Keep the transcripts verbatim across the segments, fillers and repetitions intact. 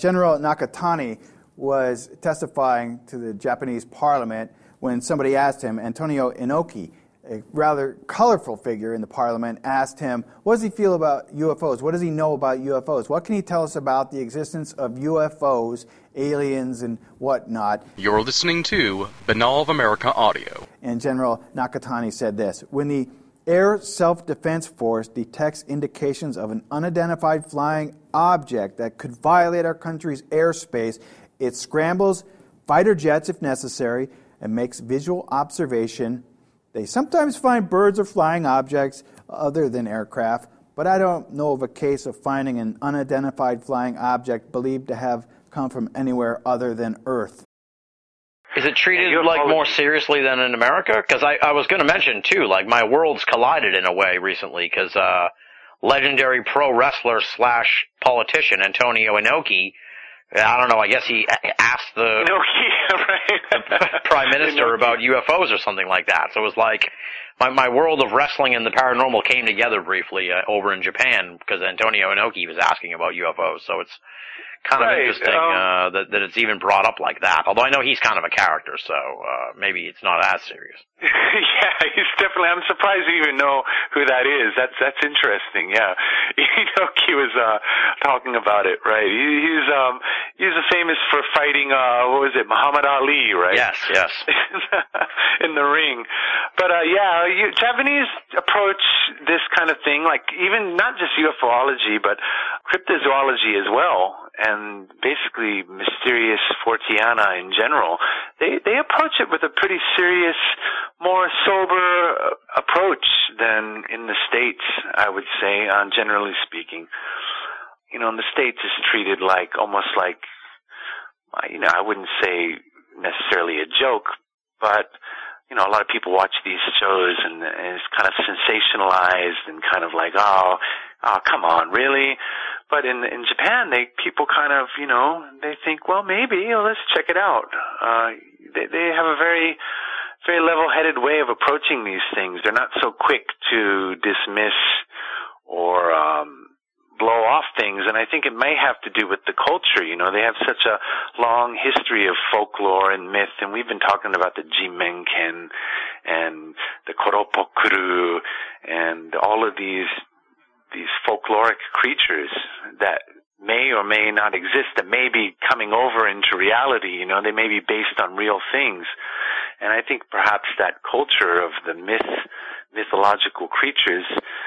General Nakatani was testifying to the Japanese parliament when somebody asked him, Antonio Inoki, a rather colorful figure in the parliament, asked him, what does he feel about U F Os? What does he know about U F Os? What can he tell us about the existence of U F Os, aliens, and whatnot? You're listening to Banal of America Audio. And General Nakatani said this, when the Air Self-Defense Force detects indications of an unidentified flying object that could violate our country's airspace, it scrambles fighter jets if necessary and makes visual observation. They sometimes find birds or flying objects other than aircraft, but I don't know of a case of finding an unidentified flying object believed to have come from anywhere other than Earth. Is it treated like more seriously than in America? Because I, I was going to mention too, like my worlds collided in a way recently. Because uh, legendary pro wrestler slash politician Antonio Inoki, I don't know. I guess he asked the, Inoki, right. the prime minister Inoki. about U F Os or something like that. So it was like my my world of wrestling and the paranormal came together briefly uh, over in Japan because Antonio Inoki was asking about U F Os. So it's kind of right. interesting um, uh, that, that it's even brought up like that. Although I know he's kind of a character, so uh, maybe it's not as serious. Yeah, he's definitely. I'm surprised you even know who that is. That's that's interesting. Yeah, you know, he was uh, talking about it, right? He, he's um he's famous for fighting. Uh, what was it, Muhammad Ali, right? Yes, yes. In the ring, but uh, yeah, you, Japanese approach this kind of thing, like even not just UFOlogy, but cryptozoology as well. And basically mysterious Forteana in general, they they approach it with a pretty serious, more sober approach than in the States, I would say, uh, generally speaking. You know, in the States it's treated like, almost like, you know, I wouldn't say necessarily a joke, but, you know, a lot of people watch these shows and, and it's kind of sensationalized and kind of like, oh, oh, come on, really? But in in Japan, they people kind of, you know, they think, well, maybe, well, let's check it out. Uh, they they have a very very level-headed way of approaching these things. They're not so quick to dismiss or um, blow off things, and I think it may have to do with the culture. You know, they have such a long history of folklore and myth, and we've been talking about the Jimenken and the Koropokuru and all of these these folkloric creatures that may or may not exist, that may be coming over into reality. You know, they may be based on real things. And I think perhaps that culture of the myth, mythological creatures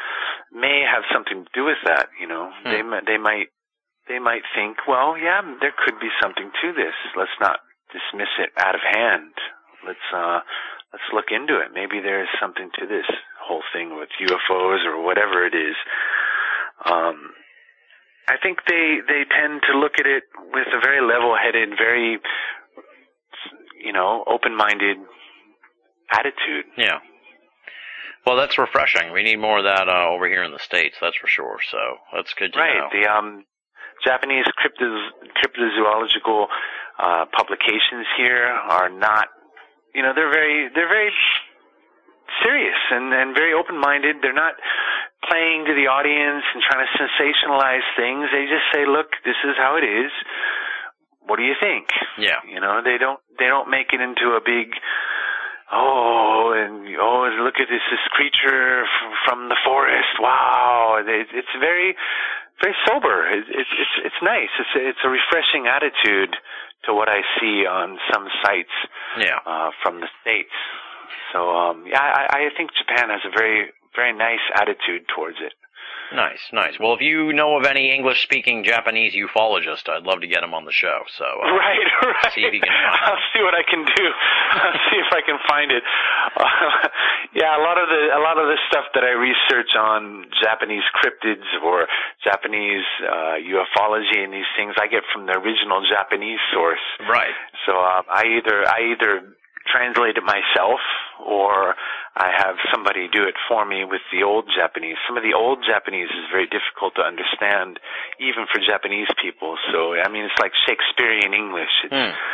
may have something to do with that. You know, hmm. they they might they might think, well, yeah, there could be something to this. Let's not dismiss it out of hand. Let's uh, let's look into it. Maybe there's something to this whole thing with U F Os or whatever it is. Um, I think they they tend to look at it with a very level-headed, very, you know, open-minded attitude. Yeah. Well, that's refreshing. We need more of that uh, over here in the States, that's for sure. So that's good to right. know. Right. The um, Japanese crypto- cryptozoological uh, publications here are not, you know, they're very they're very serious and, and very open-minded. They're not playing to the audience and trying to sensationalize things. They just say, look, this is how it is. What do you think? Yeah. You know, they don't, they don't make it into a big, oh, and, oh, look at this, this creature from the forest. Wow. It's very, very sober. It's, it's, it's nice. It's a, it's a refreshing attitude to what I see on some sites, yeah. uh, from the States. So, um, yeah, I, I think Japan has a very, very nice attitude towards it. Nice, nice. Well, if you know of any English-speaking Japanese ufologists, I'd love to get them on the show. So, uh, right, right. See if you can find I'll see what I can do. I'll see if I can find it. Uh, yeah, a lot of the a lot of the stuff that I research on Japanese cryptids or Japanese uh, ufology and these things, I get from the original Japanese source. Right. So uh, I either I either translate it myself, or I have somebody do it for me with the old Japanese. Some of the old Japanese is very difficult to understand, even for Japanese people. So, I mean, it's like Shakespearean English. It's, hmm.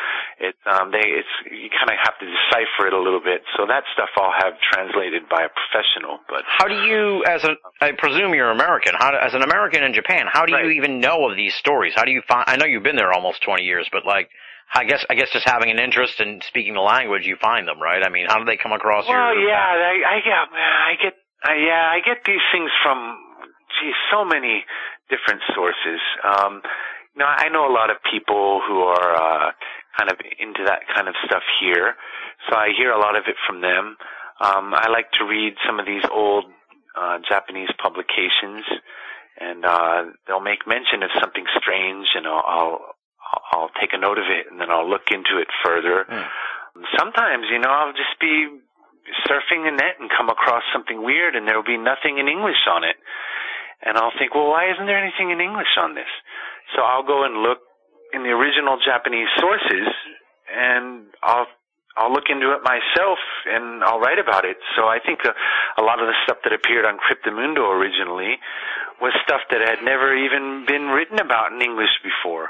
It's um, they it's you kind of have to decipher it a little bit. So that stuff I'll have translated by a professional. But how do you, as a, I presume you're American. How do, as an American in Japan, how do right. you even know of these stories? How do you find? I know you've been there almost twenty years, but like, I guess I guess just having an interest in speaking the language, you find them, right? I mean, how do they come across well, your? Well, yeah, I, I yeah, I get, I, yeah, I get these things from, geez, so many different sources. Um, you know, I know a lot of people who are uh, kind of into that kind of stuff here, so I hear a lot of it from them. Um, I like to read some of these old uh, Japanese publications, and uh, they'll make mention of something strange, and I'll, I'll I'll take a note of it, and then I'll look into it further. Mm. Sometimes, you know, I'll just be surfing the net and come across something weird, and there will be nothing in English on it. And I'll think, well, why isn't there anything in English on this? So I'll go and look in the original Japanese sources, and I'll I'll look into it myself, and I'll write about it. So I think a, a lot of the stuff that appeared on Cryptomundo originally was stuff that had never even been written about in English before.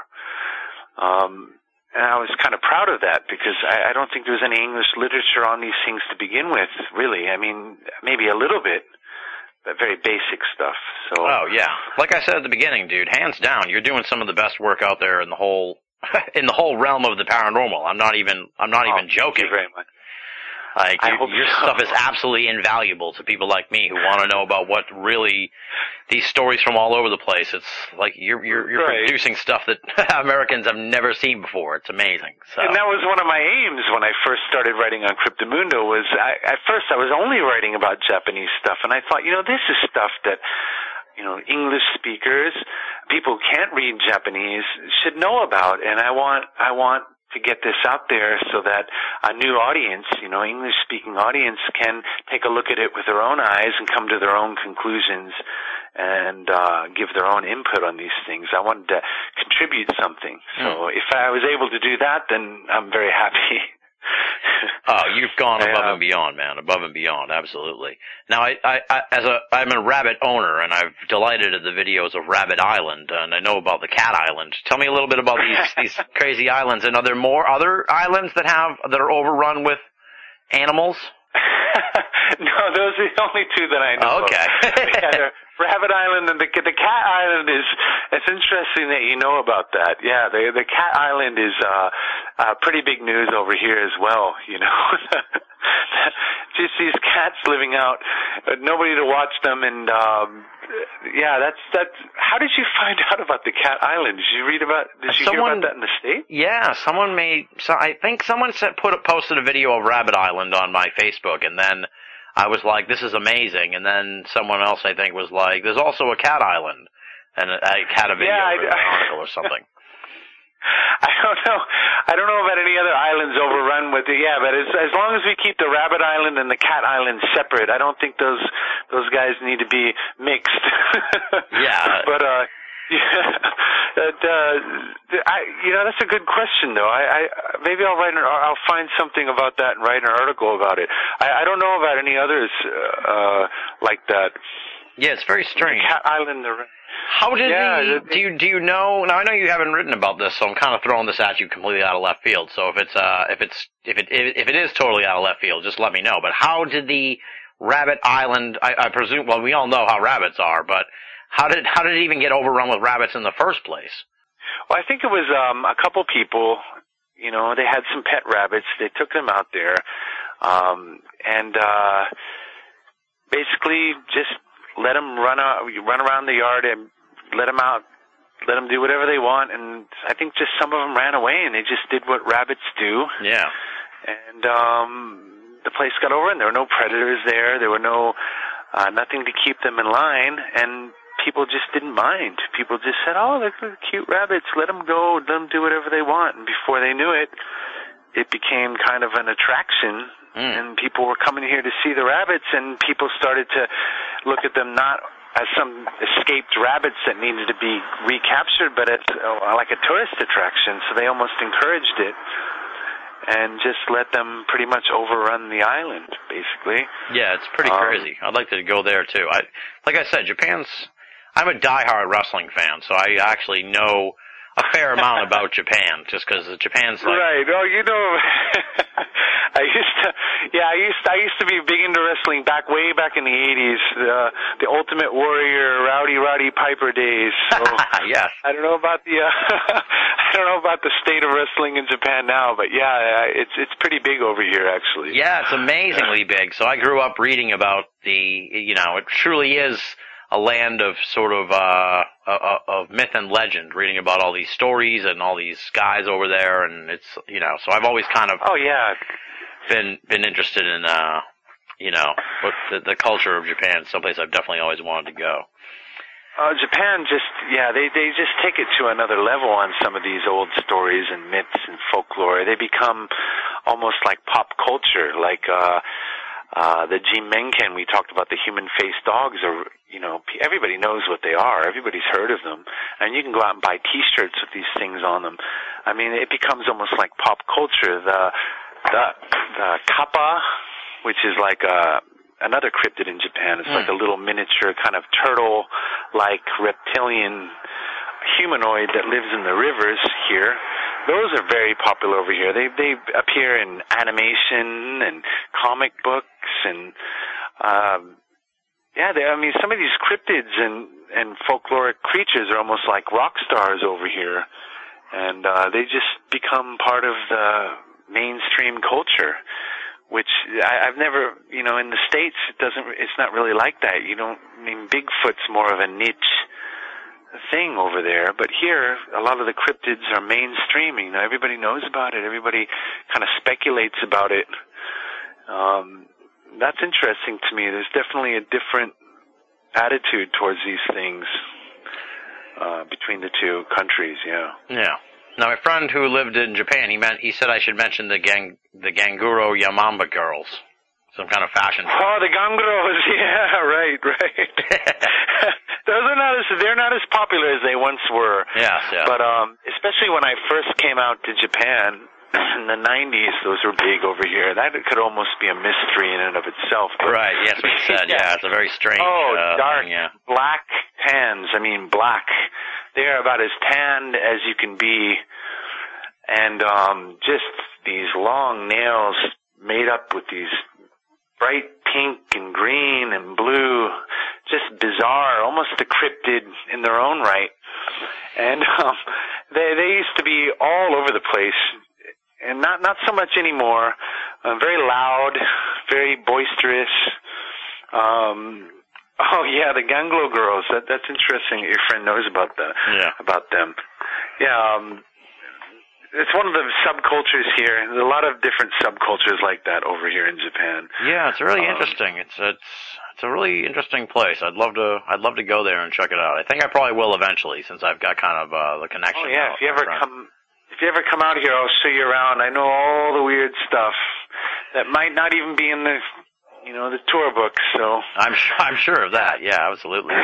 Um, and I was kind of proud of that, because I, I don't think there was any English literature on these things to begin with, really. I mean, maybe a little bit. But very basic stuff. So. Oh yeah, like I said at the beginning, dude. Hands down, you're doing some of the best work out there in the whole, in the whole realm of the paranormal. I'm not even, I'm not oh, even joking. Thank you very much. Like I you, hope your so. stuff is absolutely invaluable to people like me who want to know about what really these stories from all over the place. It's like you're you're, you're right. producing stuff that Americans have never seen before. It's amazing. So. And that was one of my aims when I first started writing on Cryptomundo. Was I, at first I was only writing about Japanese stuff, and I thought, you know, this is stuff that, you know, English speakers, people who can't read Japanese, should know about, and I want I want. to get this out there so that a new audience, you know, English-speaking audience, can take a look at it with their own eyes and come to their own conclusions and uh, give their own input on these things. I wanted to contribute something. So mm. if I was able to do that, then I'm very happy. Oh, you've gone above I, uh, and beyond, man. Above and beyond, absolutely. Now, I, I, I, as a, I'm a rabbit owner, and I've delighted at the videos of Rabbit Island, and I know about the Cat Island. Tell me a little bit about these these crazy islands. And are there more other islands that have that are overrun with animals? No, those are the only two that I know. Oh, okay. Yeah, Rabbit Island and the the Cat Island is. It's interesting that you know about that. Yeah, the the Cat Island is uh, uh pretty big news over here as well. You know, just these cats living out, uh, nobody to watch them, and um, yeah, that's that's. How did you find out about the Cat Island? Did you read about? Did you someone, hear about that in the States? Yeah, someone made. So I think someone said, put a, posted a video of Rabbit Island on my Facebook, and then I was like, "This is amazing." And then someone else, I think, was like, "There's also a Cat Island," and I had a video yeah, or an article or something. I don't know. I don't know about any other islands overrun with it. Yeah, but as as long as we keep the Rabbit Island and the Cat Island separate, I don't think those those guys need to be mixed. Yeah. But uh, yeah, that, uh, I you know that's a good question though. I, I maybe I'll write an, I'll find something about that and write an article about it. I, I don't know about any others uh, like that. Yeah, it's very strange. The Cat Island. The, How did yeah, the, the, do you do you know? Now I know you haven't written about this, so I'm kind of throwing this at you completely out of left field. So if it's uh if it's if it if it is totally out of left field, just let me know. But how did the Rabbit Island? I, I presume. Well, we all know how rabbits are, but how did how did it even get overrun with rabbits in the first place? Well, I think it was um a couple people. You know, they had some pet rabbits. They took them out there, um, and uh, basically just let them run out, run around the yard and let them out, let them do whatever they want. And I think just some of them ran away and they just did what rabbits do. Yeah. And um, the place got overrun. There were no predators there. There were no uh, nothing to keep them in line, and people just didn't mind. People just said, "Oh, they're cute rabbits. Let them go. Let them do whatever they want." And before they knew it, it became kind of an attraction. Mm. And people were coming here to see the rabbits, and people started to look at them not as some escaped rabbits that needed to be recaptured, but as uh, like a tourist attraction. So they almost encouraged it and just let them pretty much overrun the island, basically. Yeah, it's pretty um, crazy. I'd like to go there too. I, like I said, Japan's. I'm a diehard wrestling fan, so I actually know a fair amount about Japan, just because Japan's like... Right. Oh, you know, I used to, yeah, I used, I used to be big into wrestling back way back in the eighties, uh, the Ultimate Warrior, Rowdy Roddy Piper days. So yes. I don't know about the, uh, I don't know about the state of wrestling in Japan now, but yeah, it's it's pretty big over here, actually. Yeah, it's amazingly big. So I grew up reading about the, you know, it truly is a land of sort of uh, uh of myth and legend, reading about all these stories and all these guys over there, and it's, you know, so I've always kind of oh yeah been been interested in uh you know what the, the culture of Japan. Someplace I've definitely always wanted to go. Uh, Japan just, yeah, they, they just take it to another level on some of these old stories and myths and folklore. They become almost like pop culture, like, uh, uh, the Jinmenken, we talked about the human-faced dogs are, you know, everybody knows what they are. Everybody's heard of them. And you can go out and buy t-shirts with these things on them. I mean, it becomes almost like pop culture. The, the, the kappa, which is like a, another cryptid in Japan. It's mm. like a little miniature kind of turtle-like reptilian humanoid that lives in the rivers here. Those are very popular over here. They they appear in animation and comic books and um, yeah. They, I mean, some of these cryptids and and folkloric creatures are almost like rock stars over here, and uh, they just become part of the mainstream culture. Which I, I've never, you know, in the States, it doesn't, it's not really like that. You don't, I mean, Bigfoot's more of a niche thing over there, but here, a lot of the cryptids are mainstream. You know, everybody knows about it. Everybody kind of speculates about it. Um, that's interesting to me. There's definitely a different attitude towards these things uh, between the two countries. Yeah. Yeah. Now, my friend who lived in Japan, he meant he said I should mention the gang, the Ganguro Yamamba girls, some kind of fashion. Oh, the Ganguros, yeah, right, right. Those are not as they're not as popular as they once were. Yes, yeah. But um, especially when I first came out to Japan in the nineties, those were big over here. That could almost be a mystery in and of itself. But, right. Yes, we said. Yeah. yeah, it's a very strange. Oh, uh, dark, thing, yeah. black tans. I mean, black. They are about as tanned as you can be, and um, just these long nails made up with these bright pink and green and blue, just bizarre, almost a cryptid in their own right. And um, they they used to be all over the place, and not not so much anymore. Uh, very loud, very boisterous. Um, Oh yeah, the Ganglo girls. That that's interesting. Your friend knows about the yeah. about them. Yeah, um, it's one of the subcultures here. There's a lot of different subcultures like that over here in Japan. Yeah, it's really um, interesting. It's it's it's a really interesting place. I'd love to I'd love to go there and check it out. I think I probably will eventually, since I've got kind of uh, the connection. Oh yeah, if you ever come if you ever come out here, I'll show you around. I know all the weird stuff that might not even be in the You know, the tour books, so. I'm sure, I'm sure of that, yeah, absolutely.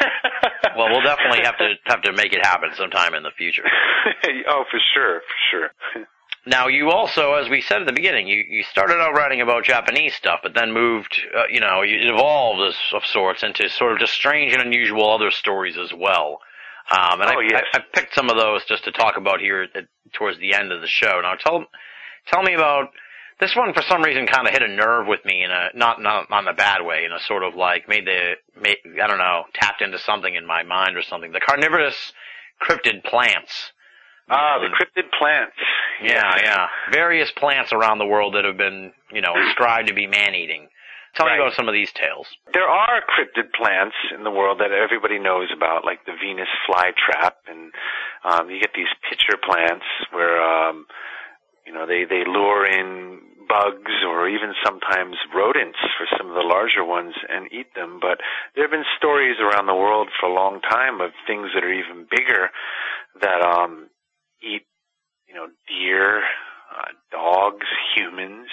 Well, we'll definitely have to have to make it happen sometime in the future. Oh, for sure, for sure. Now, you also, as we said at the beginning, you, you started out writing about Japanese stuff, but then moved, uh, you know, it evolved as, of sorts into sort of just strange and unusual other stories as well. Um, and oh, I, yes. I, I picked some of those just to talk about here at, towards the end of the show. Now, tell tell me about... This one, for some reason, kind of hit a nerve with me in a not not not in a bad way, in a sort of like made the made, I don't know tapped into something in my mind or something. The carnivorous cryptid plants. Ah, the cryptid plants. Yeah, yeah, yeah. Various plants around the world that have been, you know, ascribed to be man-eating. Tell right. me about some of these tales. There are cryptid plants in the world that everybody knows about, like the Venus flytrap, and um, you get these pitcher plants where. Um, You know, they, they lure in bugs or even sometimes rodents for some of the larger ones and eat them. But there have been stories around the world for a long time of things that are even bigger that um, eat, you know, deer, uh, dogs, humans.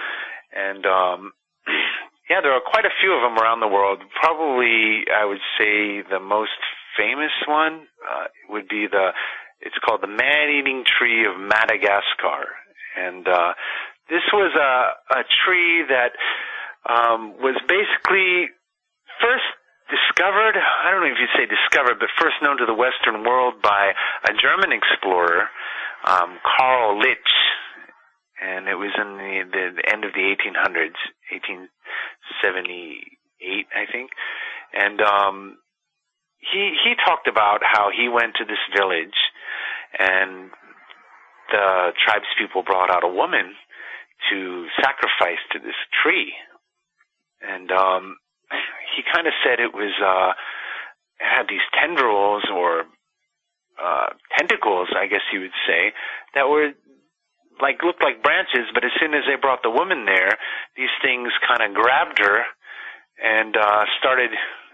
And, um, yeah, there are quite a few of them around the world. Probably, I would say the most famous one uh, would be the... It's called the man-eating tree of Madagascar. And uh, this was a, a tree that um, was basically first discovered, I don't know if you'd say discovered, but first known to the Western world by a German explorer, um, Karl Litsch, and it was in the, the, the end of the eighteen hundreds, eighteen seventy-eight, I think, and um, he he talked about how he went to this village, and the tribespeople brought out a woman to sacrifice to this tree, and um, he kind of said it was uh, it had these tendrils or uh, tentacles, I guess you would say, that were like looked like branches, but as soon as they brought the woman there, these things kind of grabbed her and uh, started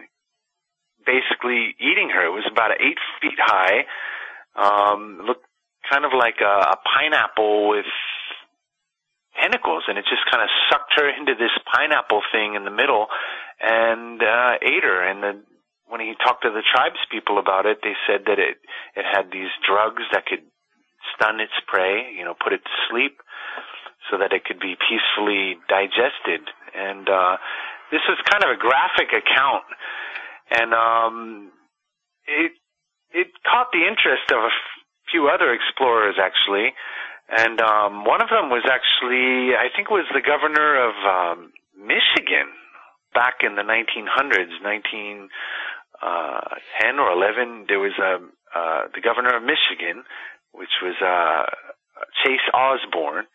basically eating her. It was about eight feet high, um, looked kind of like a, a pineapple with tentacles, and it just kind of sucked her into this pineapple thing in the middle and uh, ate her. And the, when he talked to the tribespeople about it, they said that it it had these drugs that could stun its prey, you know, put it to sleep so that it could be peacefully digested. And uh, this was kind of a graphic account, and um, it it caught the interest of a f- few other explorers, actually. And um, one of them was actually, I think, was the governor of um, Michigan back in the nineteen hundreds, nineteen ten or eleven. There was a uh, the governor of Michigan, which was uh, Chase Osborne.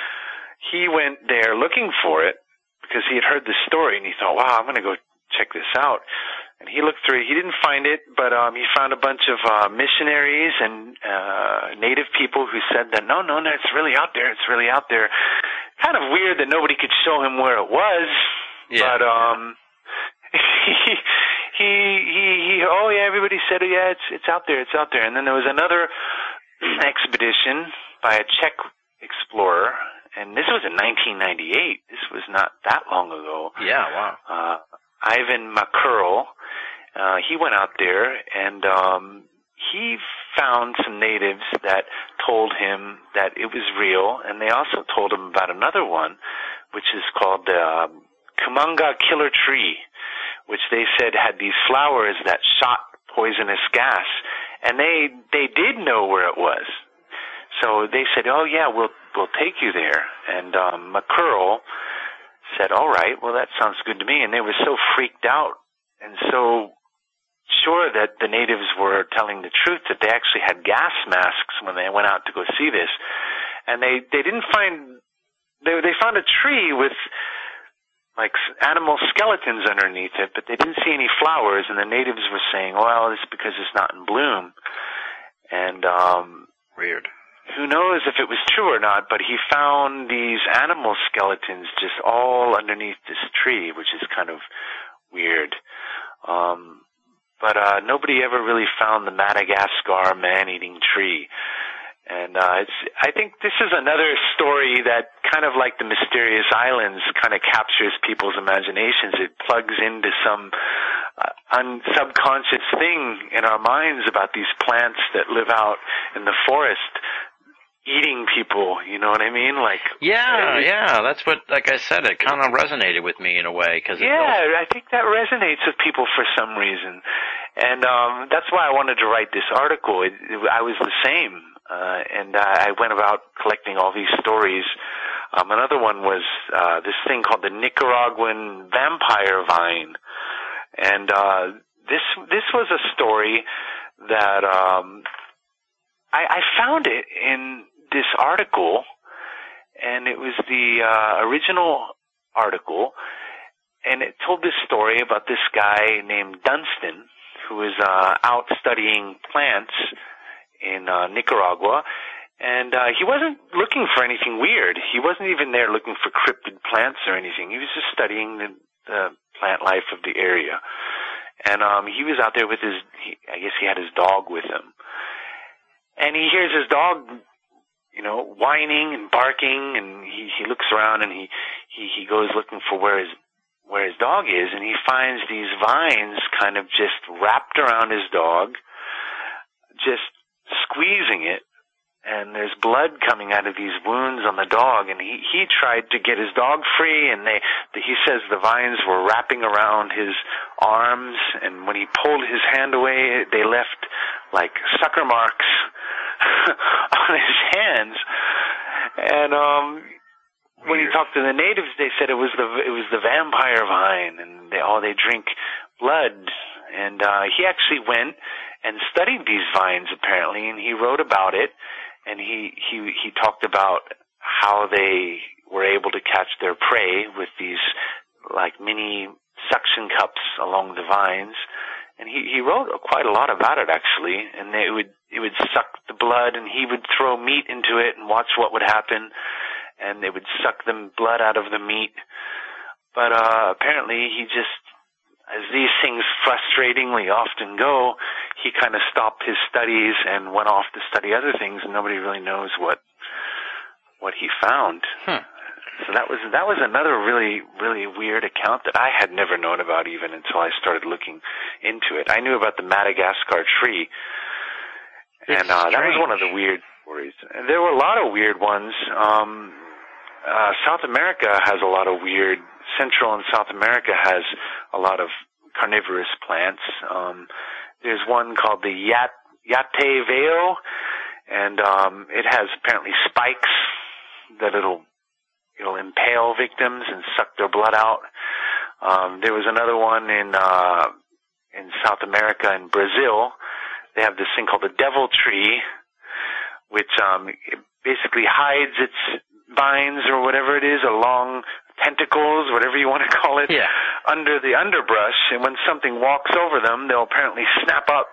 He went there looking for it because he had heard the story, and he thought, wow, I'm going to go check this out. And he looked through it. He didn't find it, but um, he found a bunch of uh, missionaries and uh, native people who said that, no, no, no, it's really out there. It's really out there. Kind of weird that nobody could show him where it was. Yeah. But um, he, he, he, he, oh, yeah, everybody said, oh, yeah, it's, it's out there. It's out there. And then there was another expedition by a Czech explorer, and this was in nineteen ninety-eight. This was not that long ago. Yeah, wow. Uh, Ivan Makurl, uh, he went out there, and um, he found some natives that told him that it was real, and they also told him about another one, which is called the uh, Kumunga killer tree, which they said had these flowers that shot poisonous gas. And they they did know where it was, so they said, "Oh yeah, we'll we'll take you there." And um, Makurl said, "All right, well that sounds good to me." And they were so freaked out and so sure that the natives were telling the truth that they actually had gas masks when they went out to go see this. And they they didn't find they they found a tree with like animal skeletons underneath it, but they didn't see any flowers, and the natives were saying, well, it's because it's not in bloom. And um weird. Who knows if it was true or not, but he found these animal skeletons just all underneath this tree, which is kind of weird. Um but uh nobody ever really found the Madagascar man-eating tree. And uh, it's, I think this is another story that kind of like the Mysterious Islands kind of captures people's imaginations. It plugs into some uh, un- subconscious thing in our minds about these plants that live out in the forest eating people, you know what I mean? Like Yeah, was, yeah, that's what, like I said, it kind of resonated with me in a way. Cause yeah, I think that resonates with people for some reason. And um, that's why I wanted to write this article. It, it, I was the same. Uh, and uh, I went about collecting all these stories. Um, another one was uh, this thing called the Nicaraguan vampire vine, and uh, this this was a story that um, I, I found it in this article, and it was the uh, original article, and it told this story about this guy named Dunstan who was uh, out studying plants in uh, Nicaragua, and uh, he wasn't looking for anything weird. He wasn't even there looking for cryptid plants or anything. He was just studying the, the plant life of the area. And um, he was out there with his, he, I guess he had his dog with him. And he hears his dog, you know, whining and barking, and he, he looks around and he, he, he goes looking for where his where his dog is, and he finds these vines kind of just wrapped around his dog, just squeezing it, and there's blood coming out of these wounds on the dog, and he, he tried to get his dog free, and they, he says the vines were wrapping around his arms, and when he pulled his hand away, they left like sucker marks on his hands. And um when he talked to the natives, they said it was the it was the vampire vine, and they oh they drink blood. And uh he actually went and studied these vines apparently, and he wrote about it, and he he he talked about how they were able to catch their prey with these like mini suction cups along the vines. And he, he wrote quite a lot about it, actually. And it would it would suck the blood, and he would throw meat into it and watch what would happen. And they would suck the blood out of the meat. But uh, apparently he just, as these things frustratingly often go, he kind of stopped his studies and went off to study other things, and nobody really knows what what he found. Hmm. So that was that was another really, really weird account that I had never known about even until I started looking into it. I knew about the Madagascar tree, and uh, that was one of the weird stories. And there were a lot of weird ones. Um, uh, South America has a lot of weird. Central and South America has a lot of carnivorous plants. Um, there's one called the Yat Yate Veo, and um, it has apparently spikes that it'll It'll impale victims and suck their blood out. Um, there was another one in uh, in South America, in Brazil. They have this thing called the devil tree, which um, it basically hides its vines or whatever it is, along tentacles, whatever you want to call it, yeah. under the underbrush. And when something walks over them, they'll apparently snap up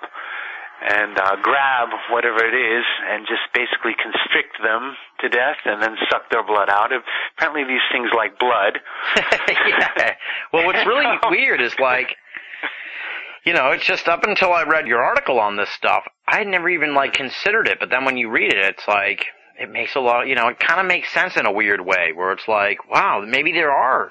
and uh, grab whatever it is and just basically constrict them to death and then suck their blood out. Apparently these things like blood. Yeah. Well, what's really weird is, like, you know, it's just up until I read your article on this stuff, I had never even, like, considered it. But then when you read it, it's like, it makes a lot, you know, it kind of makes sense in a weird way, where it's like, wow, maybe there are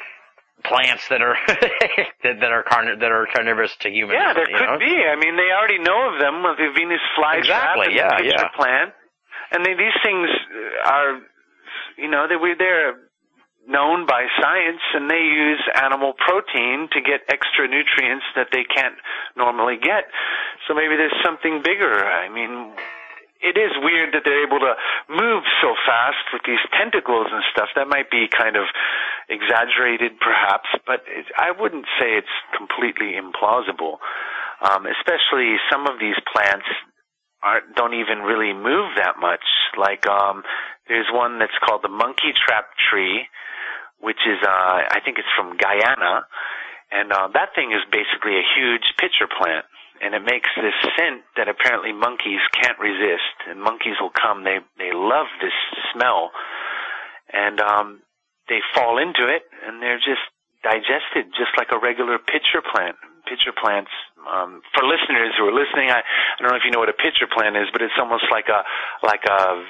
plants that are that, that are carni- that are carnivorous to humans. Yeah, there you could know? be. I mean, they already know of them with the Venus flytrap exactly, and yeah, the pitcher yeah. plant, and they, these things are, you know, they they're known by science, and they use animal protein to get extra nutrients that they can't normally get. So maybe there's something bigger. I mean, it is weird that they're able to move so fast with these tentacles and stuff. That might be kind of exaggerated, perhaps, but it, I wouldn't say it's completely implausible. Um, especially some of these plants aren't, don't even really move that much. Like um, there's one that's called the monkey trap tree, which is, uh, I think it's from Guyana, and uh, that thing is basically a huge pitcher plant. And it makes this scent that apparently monkeys can't resist. And monkeys will come. They they love this smell. And um, they fall into it, and they're just digested, just like a regular pitcher plant. Pitcher plants, um, for listeners who are listening, I, I don't know if you know what a pitcher plant is, but it's almost like a like a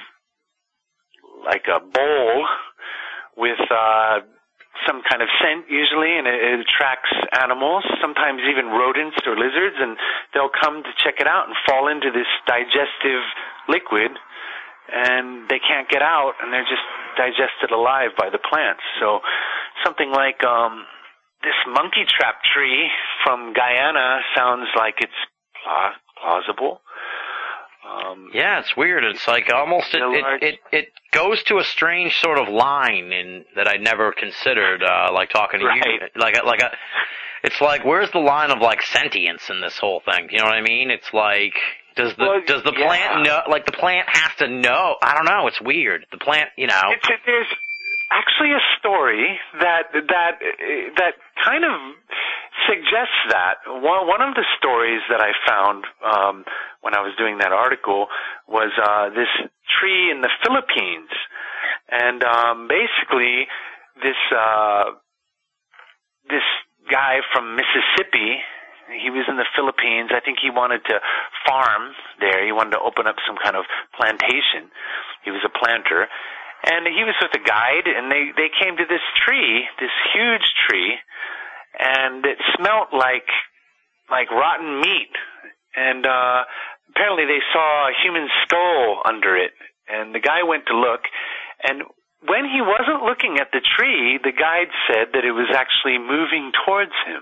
like a bowl with uh, some kind of scent usually, and it, it attracts animals, sometimes even rodents or lizards, and they'll come to check it out and fall into this digestive liquid, and they can't get out, and they're just digested alive by the plants. So something like um, this monkey trap tree from Guyana sounds like it's pla- plausible. Um, yeah, it's weird. It's like almost it, it it it goes to a strange sort of line in that I never considered. Uh, like talking to right. you, like a, like a, it's like where's the line of like sentience in this whole thing? You know what I mean? It's like does the well, does the yeah. plant know? Like the plant has to know. I don't know. It's weird. The plant, you know. It's, it, there's actually a story that that that kind of suggests that. One one of the stories that I found um, when I was doing that article was uh, this tree in the Philippines, and um, basically this uh, this guy from Mississippi. He was in the Philippines. I think he wanted to farm there. He wanted to open up some kind of plantation. He was a planter. And he was with a guide, and they, they came to this tree, this huge tree, and it smelt like like rotten meat. And uh apparently they saw a human skull under it, and the guy went to look, and when he wasn't looking at the tree, the guide said that it was actually moving towards him.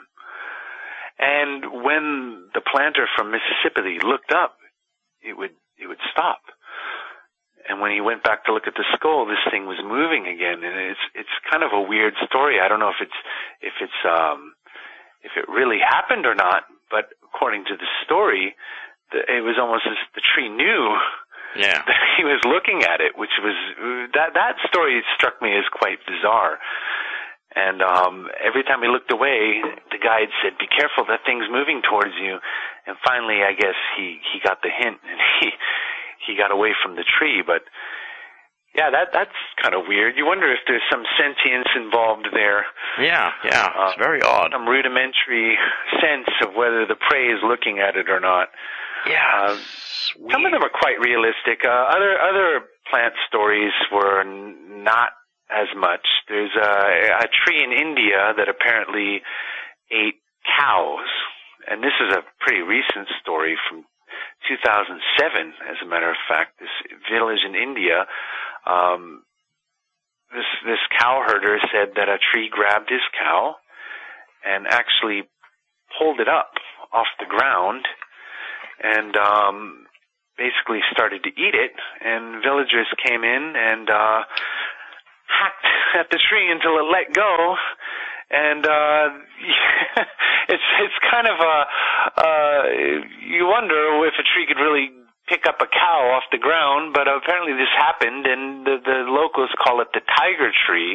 And when the planter from Mississippi looked up, it would it would stop. And when he went back to look at the skull, this thing was moving again. And it's it's kind of a weird story. I don't know if it's if it's um if it really happened or not, but according to the story, the, it was almost as the tree knew. Yeah. That he was looking at it, which was that that story struck me as quite bizarre. And um every time he looked away, the guide said, "Be careful, that thing's moving towards you." And finally, I guess he he got the hint, and he he got away from the tree. But yeah, that that's kind of weird. You wonder if there's some sentience involved there. Yeah, yeah, it's uh, very odd. Some rudimentary sense of whether the prey is looking at it or not. Yeah. Uh, some of them are quite realistic. Uh, other other plant stories were n- not as much. There's a, a tree in India that apparently ate cows, and this is a pretty recent story from two thousand seven, as a matter of fact. This village in India, um, this this cow herder said that a tree grabbed his cow and actually pulled it up off the ground and um, basically started to eat it, and villagers came in and uh, hacked at the tree until it let go, and uh, it's it's kind of a uh, you wonder if a tree could really pick up a cow off the ground, but apparently this happened, and the, the locals call it the tiger tree.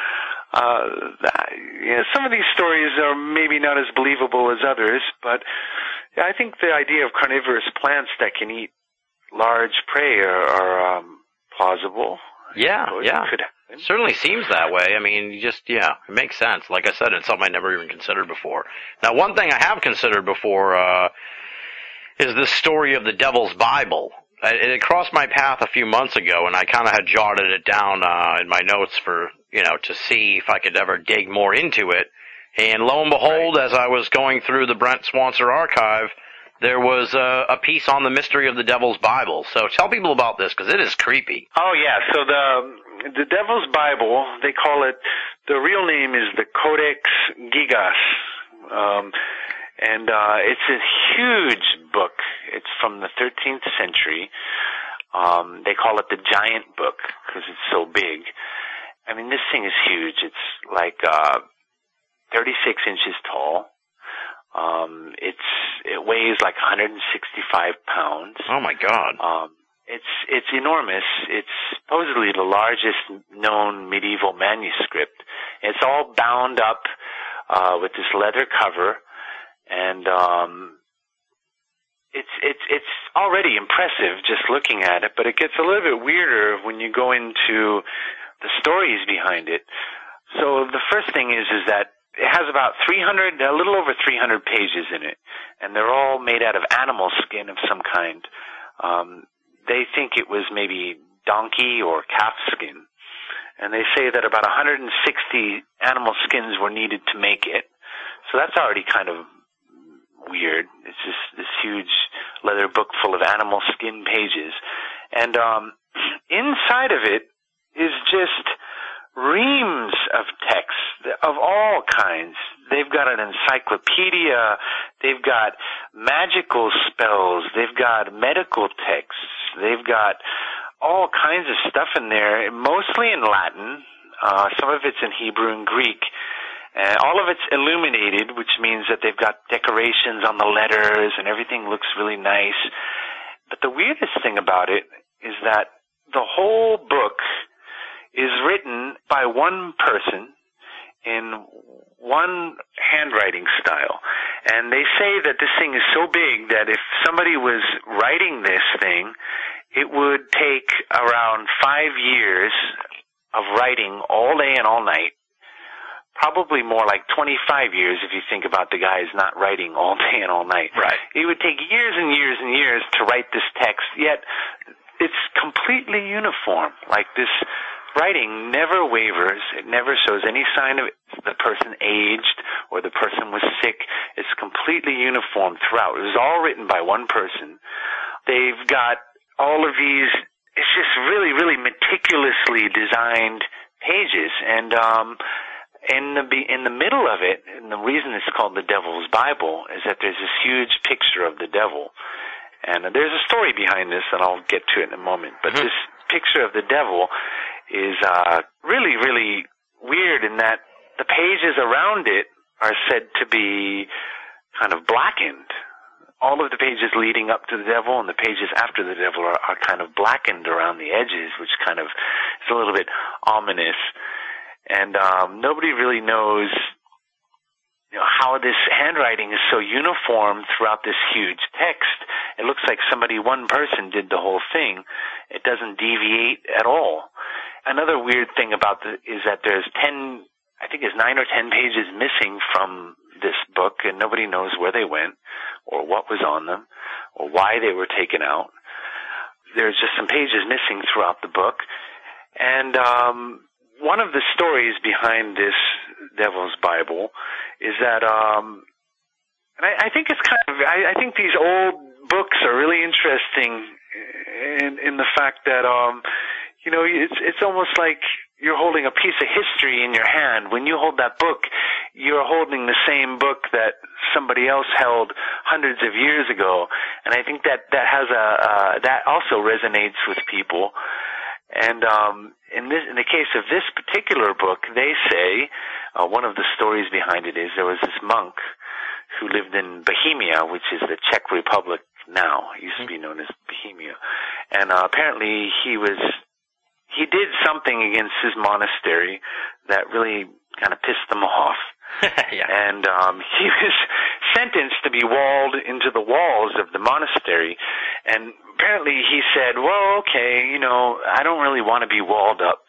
Uh, you know, some of these stories are maybe not as believable as others, but yeah, I think the idea of carnivorous plants that can eat large prey are, are um, plausible. Yeah, yeah. It could happen. Certainly seems that way. I mean, you just, yeah, it makes sense. Like I said, it's something I never even considered before. Now, one thing I have considered before uh, is the story of the Devil's Bible. It, it crossed my path a few months ago, and I kind of had jotted it down uh, in my notes for, you know, to see if I could ever dig more into it. And lo and behold, right. As I was going through the Brent Swancer archive, there was a, a piece on the mystery of the Devil's Bible. So tell people about this, because it is creepy. Oh, yeah. So the the Devil's Bible, they call it, the real name is the Codex Gigas. Um, and uh, it's a huge book. It's from the thirteenth century. Um, they call it the Giant Book because it's so big. I mean, this thing is huge. It's like uh, thirty-six inches tall. Um, it's it weighs like one hundred sixty-five pounds. Oh my God! Um, it's it's enormous. It's supposedly the largest known medieval manuscript. It's all bound up uh, with this leather cover, and um, it's it's it's already impressive just looking at it. But it gets a little bit weirder when you go into the stories behind it. So the first thing is is that it has about three hundred, a little over three hundred pages in it, and they're all made out of animal skin of some kind. Um, they think it was maybe donkey or calf skin, and they say that about one hundred sixty animal skins were needed to make it. So that's already kind of weird. It's just this huge leather book full of animal skin pages, and um, inside of it is just reams of texts of all kinds. They've got an encyclopedia, they've got magical spells, they've got medical texts, they've got all kinds of stuff in there, mostly in Latin. Uh, some of it's in Hebrew and Greek. And all of it's illuminated, which means that they've got decorations on the letters and everything looks really nice. But the weirdest thing about it is that the whole book is written by one person in one handwriting style. And they say that this thing is so big that if somebody was writing this thing, it would take around five years of writing all day and all night. Probably more like twenty-five years if you think about the guys not writing all day and all night. Right. It would take years and years and years to write this text, yet it's completely uniform. Like this writing never wavers. It never shows any sign of the person aged or the person was sick. It's completely uniform throughout. It was all written by one person. they've got all of these, it's just really, really meticulously designed pages. And um, in the in the middle of it, and the reason it's called the Devil's Bible is that there's this huge picture of the devil. And there's a story behind this, and I'll get to it in a moment. But mm-hmm. this picture of the devil is uh, really, really weird in that the pages around it are said to be kind of blackened. All of the pages leading up to the devil and the pages after the devil are, are kind of blackened around the edges, which kind of is a little bit ominous. And um, nobody really knows, you know, how this handwriting is so uniform throughout this huge text. It looks like somebody, one person did the whole thing. It doesn't deviate at all. Another weird thing about the is that there's ten, I think there's nine or ten pages missing from this book, and nobody knows where they went or what was on them or why they were taken out. There's just some pages missing throughout the book. And um, one of the stories behind this Devil's Bible is that, um, and I, I think it's kind of, I, I think these old books are really interesting in, in the fact that, um, you know, it's it's almost like you're holding a piece of history in your hand. When you hold that book, you're holding the same book that somebody else held hundreds of years ago. And I think that that has a uh, that also resonates with people. And um, in this, in the case of this particular book, they say uh, one of the stories behind it is there was this monk who lived in Bohemia, which is the Czech Republic now. It used to be known as Bohemia, and uh, apparently he was. He did something against his monastery that really kind of pissed them off. yeah. And um, he was sentenced to be walled into the walls of the monastery. And apparently he said, well, okay, you know, I don't really want to be walled up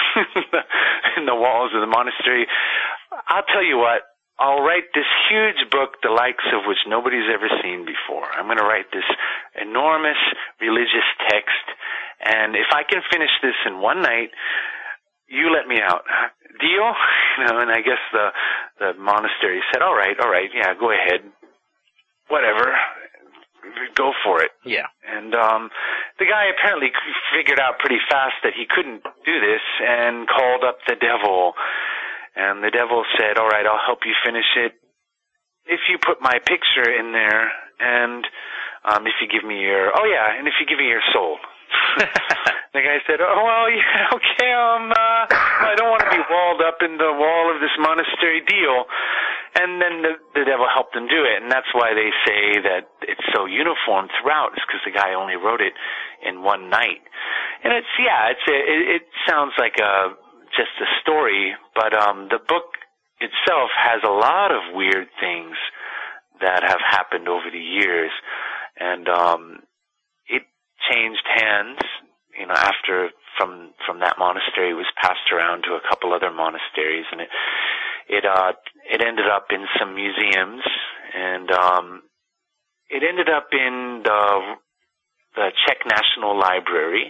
in the walls of the monastery. I'll tell you what, I'll write this huge book, the likes of which nobody's ever seen before. I'm going to write this enormous religious text. And if I can finish this in one night, you let me out. Deal? You know, and I guess the the monastery said, all right, all right, yeah, go ahead. Whatever. Go for it. Yeah. And um the guy apparently figured out pretty fast that he couldn't do this and called up the devil. And the devil said, all right, I'll help you finish it if you put my picture in there and um if you give me your, oh yeah, and if you give me your soul. The guy said, oh, well, yeah, okay, um, uh, I don't want to be walled up in the wall of this monastery, deal. And then the, the devil helped him do it, and that's why they say that it's so uniform throughout, is because the guy only wrote it in one night. And it's, yeah, it's a, it, it sounds like a, just a story, but um, the book itself has a lot of weird things that have happened over the years, and um, it changed hands, you know, after from from that monastery it was passed around to a couple other monasteries, and it it uh it ended up in some museums, and um it ended up in the the Czech National Library,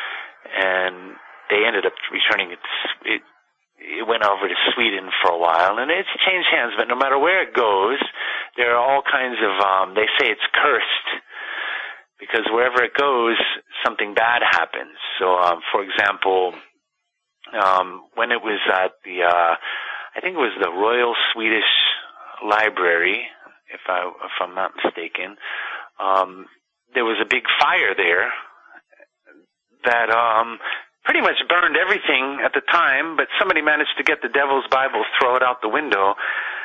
and they ended up returning it. It it went over to Sweden for a while, and it's changed hands. But no matter where it goes, there are all kinds of um they say it's cursed. Because wherever it goes, something bad happens. So, um, for example, um, when it was at the, uh, I think it was the Royal Swedish Library, if I, if I'm not mistaken, um, there was a big fire there that um, pretty much burned everything at the time. But somebody managed to get the Devil's Bible, throw it out the window.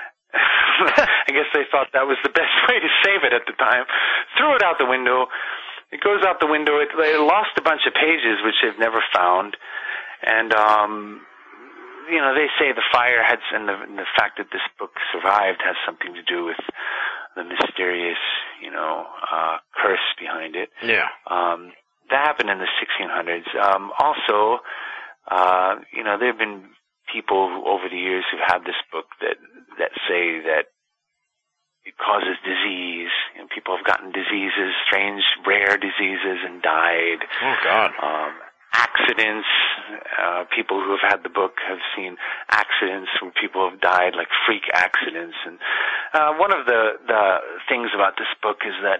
I guess they thought that was the best way to save it at the time. Threw it out the window. It goes out the window. It, it lost a bunch of pages, which they've never found. And, um, you know, they say the fire had, and the, and the fact that this book survived has something to do with the mysterious, you know, uh, curse behind it. Yeah. Um, that happened in the sixteen hundreds. Um, also, uh, you know, there have been people who, over the years who've had this book that that say that it causes disease, and people have gotten diseases, strange, rare diseases, and died. Oh, God. Um, accidents, uh, people who have had the book have seen accidents where people have died, like freak accidents. And uh, one of the, the things about this book is that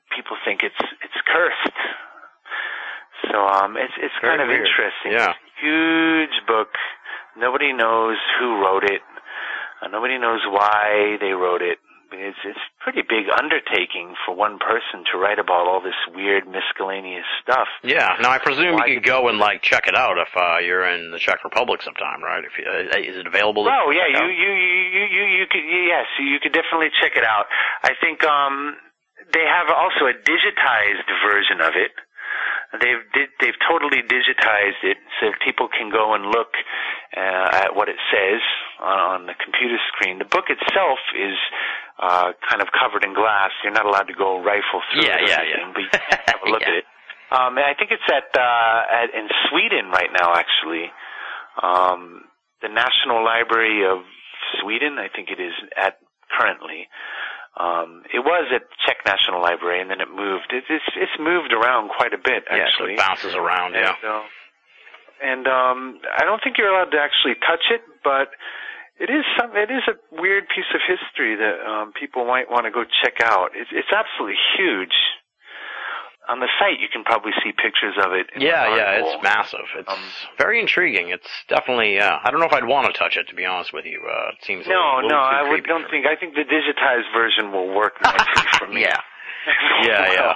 people think it's it's cursed. So um, it's it's Very kind of weird. interesting. Yeah. Huge book. Nobody knows who wrote it. Uh, nobody knows why they wrote it. It's it's a pretty big undertaking for one person to write about all this weird miscellaneous stuff. Yeah. Now I presume Why you could go and like check it out if uh, you're in the Czech Republic sometime, right? If you, uh, is it available? Oh to yeah, check you, out? you you you you could yes, you could definitely check it out. I think um they have also a digitized version of it. They've did, they've totally digitized it so people can go and look uh, at what it says on, on the computer screen. The book itself is uh, kind of covered in glass. You're not allowed to go rifle through Yeah, it or yeah, anything, yeah. but you can have a look Yeah. at it. Um, and I think it's at, uh, at in Sweden right now, actually. Um, the National Library of Sweden, I think it is at currently. Um, it was at Czech National Library, and then it moved. It, it's it's moved around quite a bit, Yeah, so actually. it bounces around, yeah. And, uh, and um, I don't think you're allowed to actually touch it, but it is some. It is a weird piece of history that um, people might want to go check out. It's it's absolutely huge. On the site, you can probably see pictures of it. In Yeah, the yeah, article. it's massive. It's Um, very intriguing. It's definitely, uh, I don't know if I'd want to touch it, to be honest with you. Uh, it seems a No, little, no, little too I would, creepy don't for think. I think the digitized version will work nicely for me. me. Yeah. Yeah, yeah.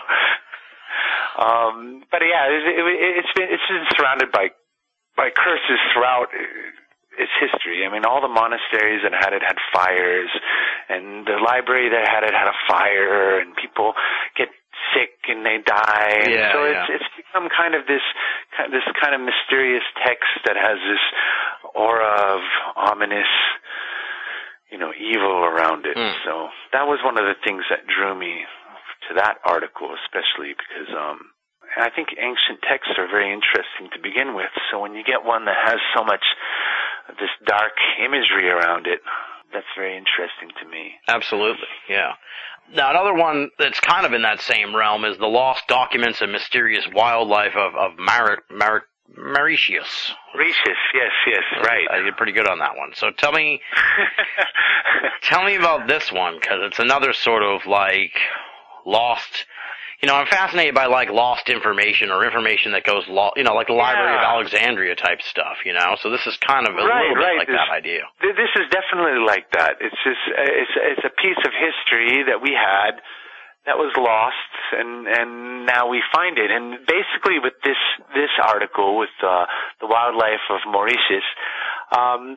Um, but yeah, it, it, it's been it's been surrounded by by curses throughout its history. I mean, all the monasteries that had it had fires, and the library that had it had a fire, and people get sick and they die. And Yeah, so yeah. it's it's become kind of this this kind of mysterious text that has this aura of ominous, you know, evil around it. Mm. So that was one of the things that drew me to that article, especially because um, I think ancient texts are very interesting to begin with. So when you get one that has so much of this dark imagery around it, that's very interesting to me. Absolutely, yeah. Now, another one that's kind of in that same realm is the lost documents and mysterious wildlife of, of Mar- Mar- Mauritius. Mauritius, yes, yes, right. I did pretty good on that one. So tell me, tell me about this one, because it's another sort of like lost. You know, I'm fascinated by like lost information or information that goes lost. You know, like the Library of Yeah. Alexandria type stuff. You know, so this is kind of a Right, little bit right. like This- that idea. Th- This is definitely like that. It's just it's it's a piece of history that we had that was lost, and and now we find it. And basically, with this this article with uh, the wildlife of Mauritius, um,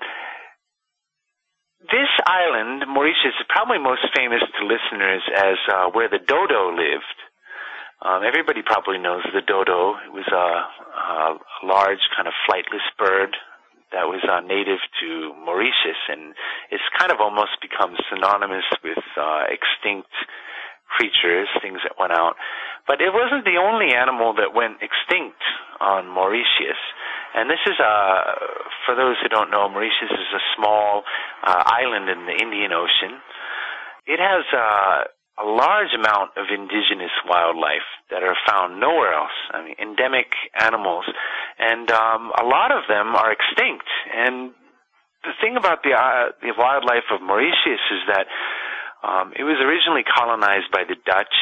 this island, Mauritius, is probably most famous to listeners as uh, where the dodo lived. Um, everybody probably knows the dodo. It was a, a large kind of flightless bird that was uh, native to Mauritius, and it's kind of almost become synonymous with uh, extinct creatures, things that went out. But it wasn't the only animal that went extinct on Mauritius. And this is, uh, for those who don't know, Mauritius is a small uh, island in the Indian Ocean. It has uh, a large amount of indigenous wildlife that are found nowhere else. I mean, endemic animals. And um, a lot of them are extinct. And the thing about the, uh, the wildlife of Mauritius is that um, it was originally colonized by the Dutch,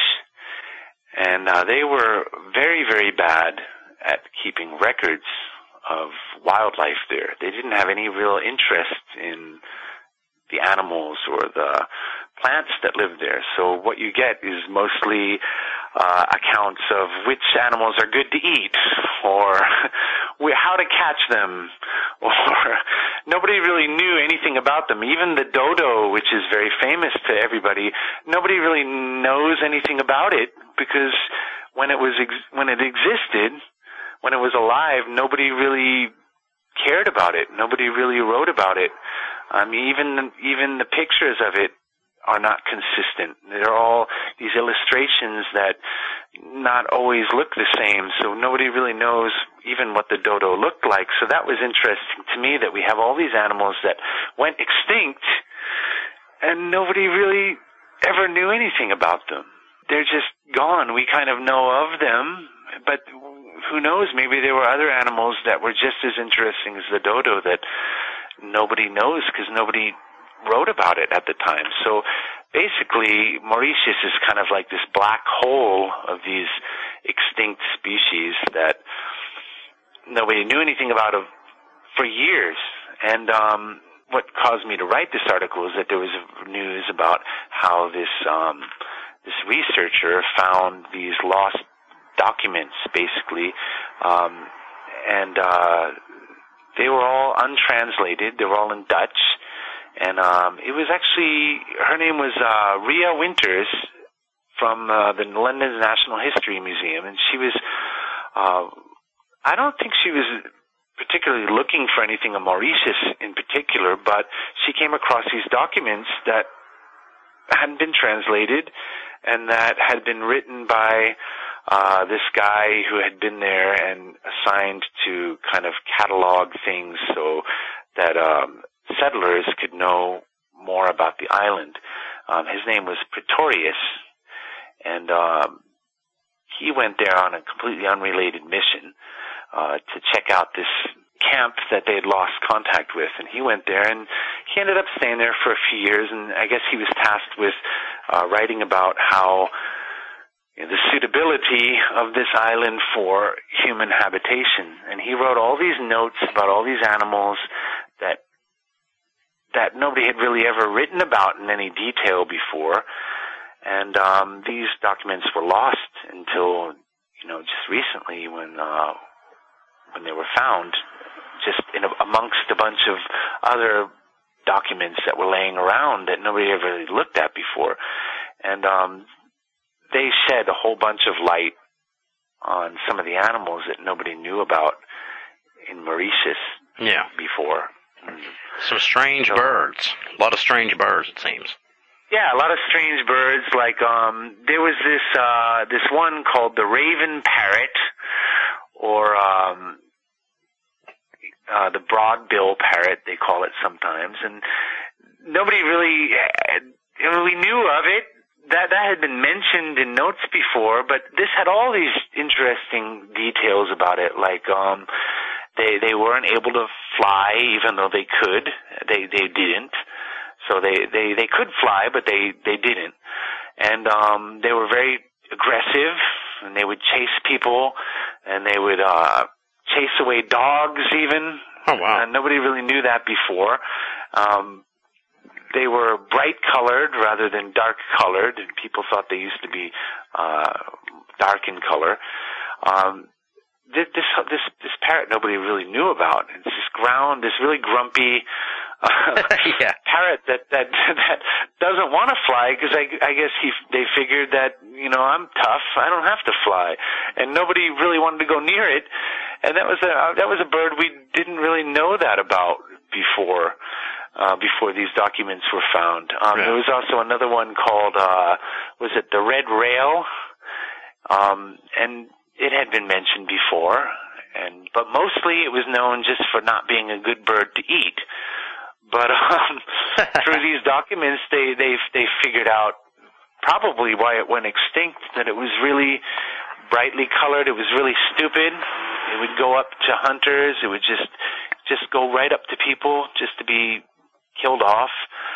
and uh, they were very, very bad at keeping records of wildlife there. They didn't have any real interest in the animals or the plants that live there. So what you get is mostly uh, accounts of which animals are good to eat, or how to catch them, or nobody really knew anything about them. Even the dodo, which is very famous to everybody, nobody really knows anything about it, because when it was ex- when it existed, when it was alive, nobody really cared about it. Nobody really wrote about it. I mean, even even the pictures of it are not consistent. They're all these illustrations that not always look the same, so nobody really knows even what the dodo looked like. So that was interesting to me, that we have all these animals that went extinct, and nobody really ever knew anything about them. They're just gone. We kind of know of them, but who knows, maybe there were other animals that were just as interesting as the dodo that nobody knows because nobody wrote about it at the time. So basically, Mauritius is kind of like this black hole of these extinct species that nobody knew anything about of, for years. And um, what caused me to write this article is that there was news about how this um, this researcher found these lost documents, basically, um, and uh, they were all untranslated. They were all in Dutch. And um, it was actually, her name was uh, Ria Winters from uh, the London National History Museum. And she was, uh, I don't think she was particularly looking for anything on Mauritius in particular, but she came across these documents that hadn't been translated and that had been written by uh, this guy who had been there and assigned to kind of catalog things so that um, settlers could know more about the island. Um, his name was Pretorius, and um, he went there on a completely unrelated mission uh, to check out this camp that they had lost contact with. And he went there, and he ended up staying there for a few years, and I guess he was tasked with uh, writing about how you know, the suitability of this island for human habitation. And he wrote all these notes about all these animals that that nobody had really ever written about in any detail before. And um, these documents were lost until, you know, just recently when uh, when they were found, just in a, amongst a bunch of other documents that were laying around that nobody ever really looked at before. And um, they shed a whole bunch of light on some of the animals that nobody knew about in Mauritius yeah. before. Some strange so, birds. A lot of strange birds, it seems. Yeah, a lot of strange birds. Like um, there was this uh, this one called the raven parrot, or um, uh, the broad-bill parrot, they call it sometimes. And nobody really, you know, we knew of it. That that had been mentioned in notes before, but this had all these interesting details about it, like um, they they weren't able to fly, even though they could. They they didn't. So they, they, they could fly, but they, they didn't. And um, they were very aggressive, and they would chase people, and they would uh, chase away dogs even. Oh, wow. And nobody really knew that before. Um, they were bright-colored rather than dark-colored, and people thought they used to be uh, dark in color. Um, this, this this this parrot nobody really knew about. It's this ground, this really grumpy uh, yeah. parrot that that that doesn't want to fly because I, I guess he they figured that you know I'm tough, I don't have to fly, and nobody really wanted to go near it. And that was a that was a bird we didn't really know that about before uh, before these documents were found. Um, yeah. There was also another one called uh, was it the red rail, um, and it had been mentioned before, and but mostly it was known just for not being a good bird to eat. But um, through these documents, they they they figured out probably why it went extinct. That it was really brightly colored. It was really stupid. It would go up to hunters. It would just just go right up to people just to be killed off.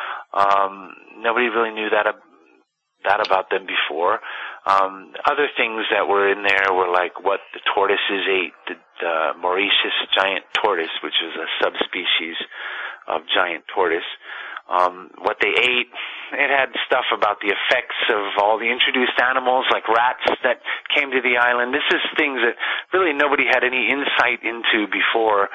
Um, nobody really knew that. Uh, that about them before. Um, other things that were in there were like what the tortoises ate, the, the Mauritius giant tortoise, which is a subspecies of giant tortoise. Um, what they ate, it had stuff about the effects of all the introduced animals like rats that came to the island. This is things that really nobody had any insight into before.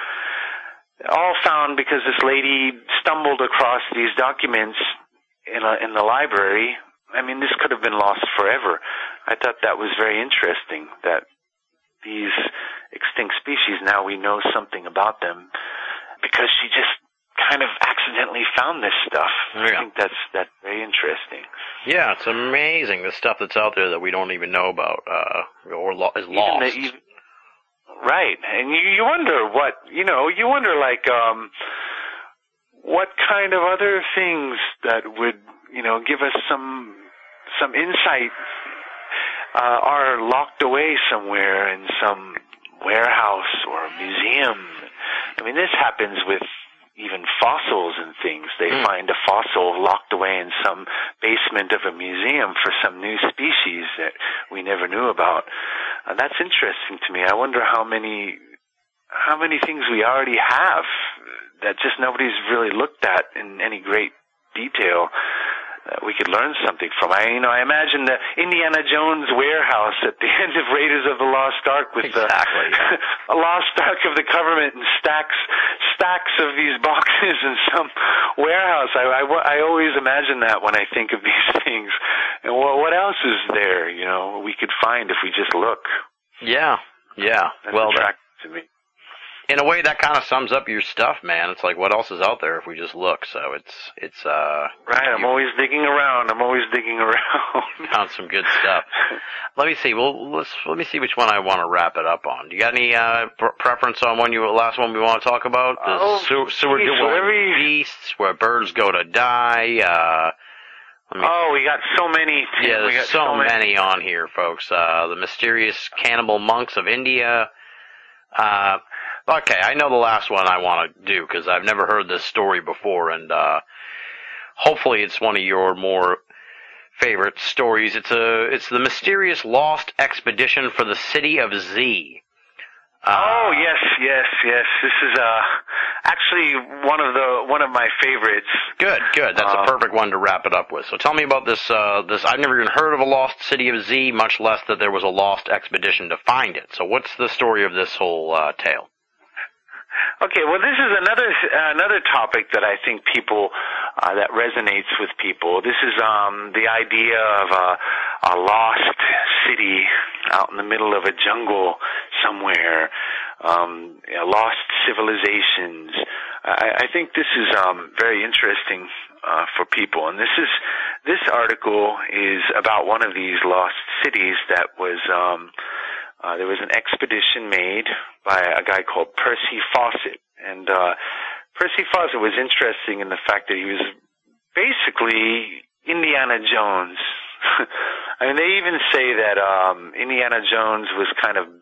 All found because this lady stumbled across these documents in a, in the library. I mean, this could have been lost forever. I thought that was very interesting, that these extinct species, now we know something about them because she just kind of accidentally found this stuff. Yeah. I think that's that's very interesting. Yeah, it's amazing, the stuff that's out there that we don't even know about uh, or lo- is lost. Even the, even, right, and you, you wonder what, you know, you wonder like um, what kind of other things that would, you know, give us some some insight uh, are locked away somewhere in some warehouse or museum. I mean, this happens with even fossils and things. They mm. find a fossil locked away in some basement of a museum for some new species that we never knew about. Uh, that's interesting to me. I wonder how many how many things we already have that just nobody's really looked at in any great detail. Uh, we could learn something from. I, you know, I imagine the Indiana Jones warehouse at the end of Raiders of the Lost Ark with exactly. the, a Lost Ark of the government and stacks, stacks of these boxes in some warehouse. I, I, I always imagine that when I think of these things. And what, what else is there, you know, we could find if we just look? Yeah, yeah. That's well, attractive to me. In a way, that kind of sums up your stuff, man. It's like, what else is out there if we just look? So it's, it's, uh... Right, I'm you, always digging around. I'm always digging around. Found some good stuff. Let me see. Well, let's, let me see which one I want to wrap it up on. Do you got any, uh, pr- preference on one you, last one we want to talk about? The oh, sewer, sewer geez, dwelling beasts, where birds go to die, uh... Me, oh, we got so many. Yeah, there's we got so, so many. many on here, folks. Uh, the mysterious cannibal monks of India, uh... Okay, I know the last one I want to do because I've never heard this story before, and uh, hopefully it's one of your more favorite stories. It's a it's the mysterious lost expedition for the city of Z. Uh, oh yes, yes, yes. This is uh actually one of the one of my favorites. Good, good. That's um, a perfect one to wrap it up with. So tell me about this. Uh, this I've never even heard of a lost city of Z, much less that there was a lost expedition to find it. So what's the story of this whole uh, tale? Okay, well, this is another uh, another topic that I think people uh, that resonates with people. This is um, the idea of a, a lost city out in the middle of a jungle somewhere, um, you know, lost civilizations. I, I think this is um, very interesting uh, for people, and this is this article is about one of these lost cities that was. Um, Uh, there was an expedition made by a guy called Percy Fawcett. And uh, Percy Fawcett was interesting in the fact that he was basically Indiana Jones. I mean, they even say that um, Indiana Jones was kind of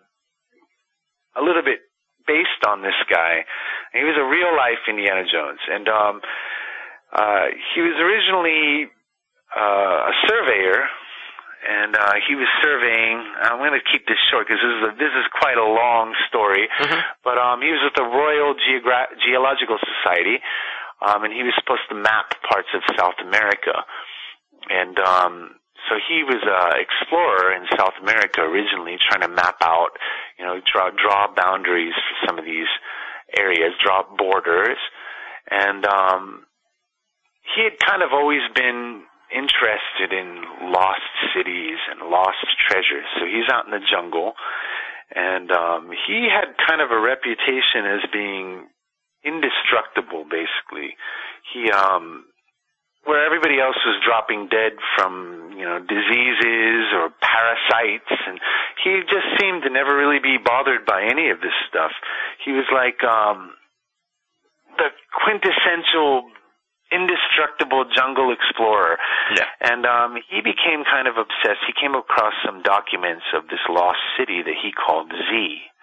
a little bit based on this guy. He was a real-life Indiana Jones. And um, uh, he was originally uh, a surveyor. And uh, he was surveying. I'm going to keep this short because this is a, this is quite a long story. Mm-hmm. But um, he was with the Royal Geogra- Geological Society, um, and he was supposed to map parts of South America. And um, so he was an explorer in South America originally, trying to map out, you know, draw draw boundaries for some of these areas, draw borders. And um, he had kind of always been interested in lost cities and lost treasures. So he's out in the jungle, and um, he had kind of a reputation as being indestructible, basically. He, um, where everybody else was dropping dead from, you know, diseases or parasites, and he just seemed to never really be bothered by any of this stuff. He was like um, the quintessential indestructible jungle explorer. Yeah. And um, he became kind of obsessed. He came across some documents of this lost city that he called Z.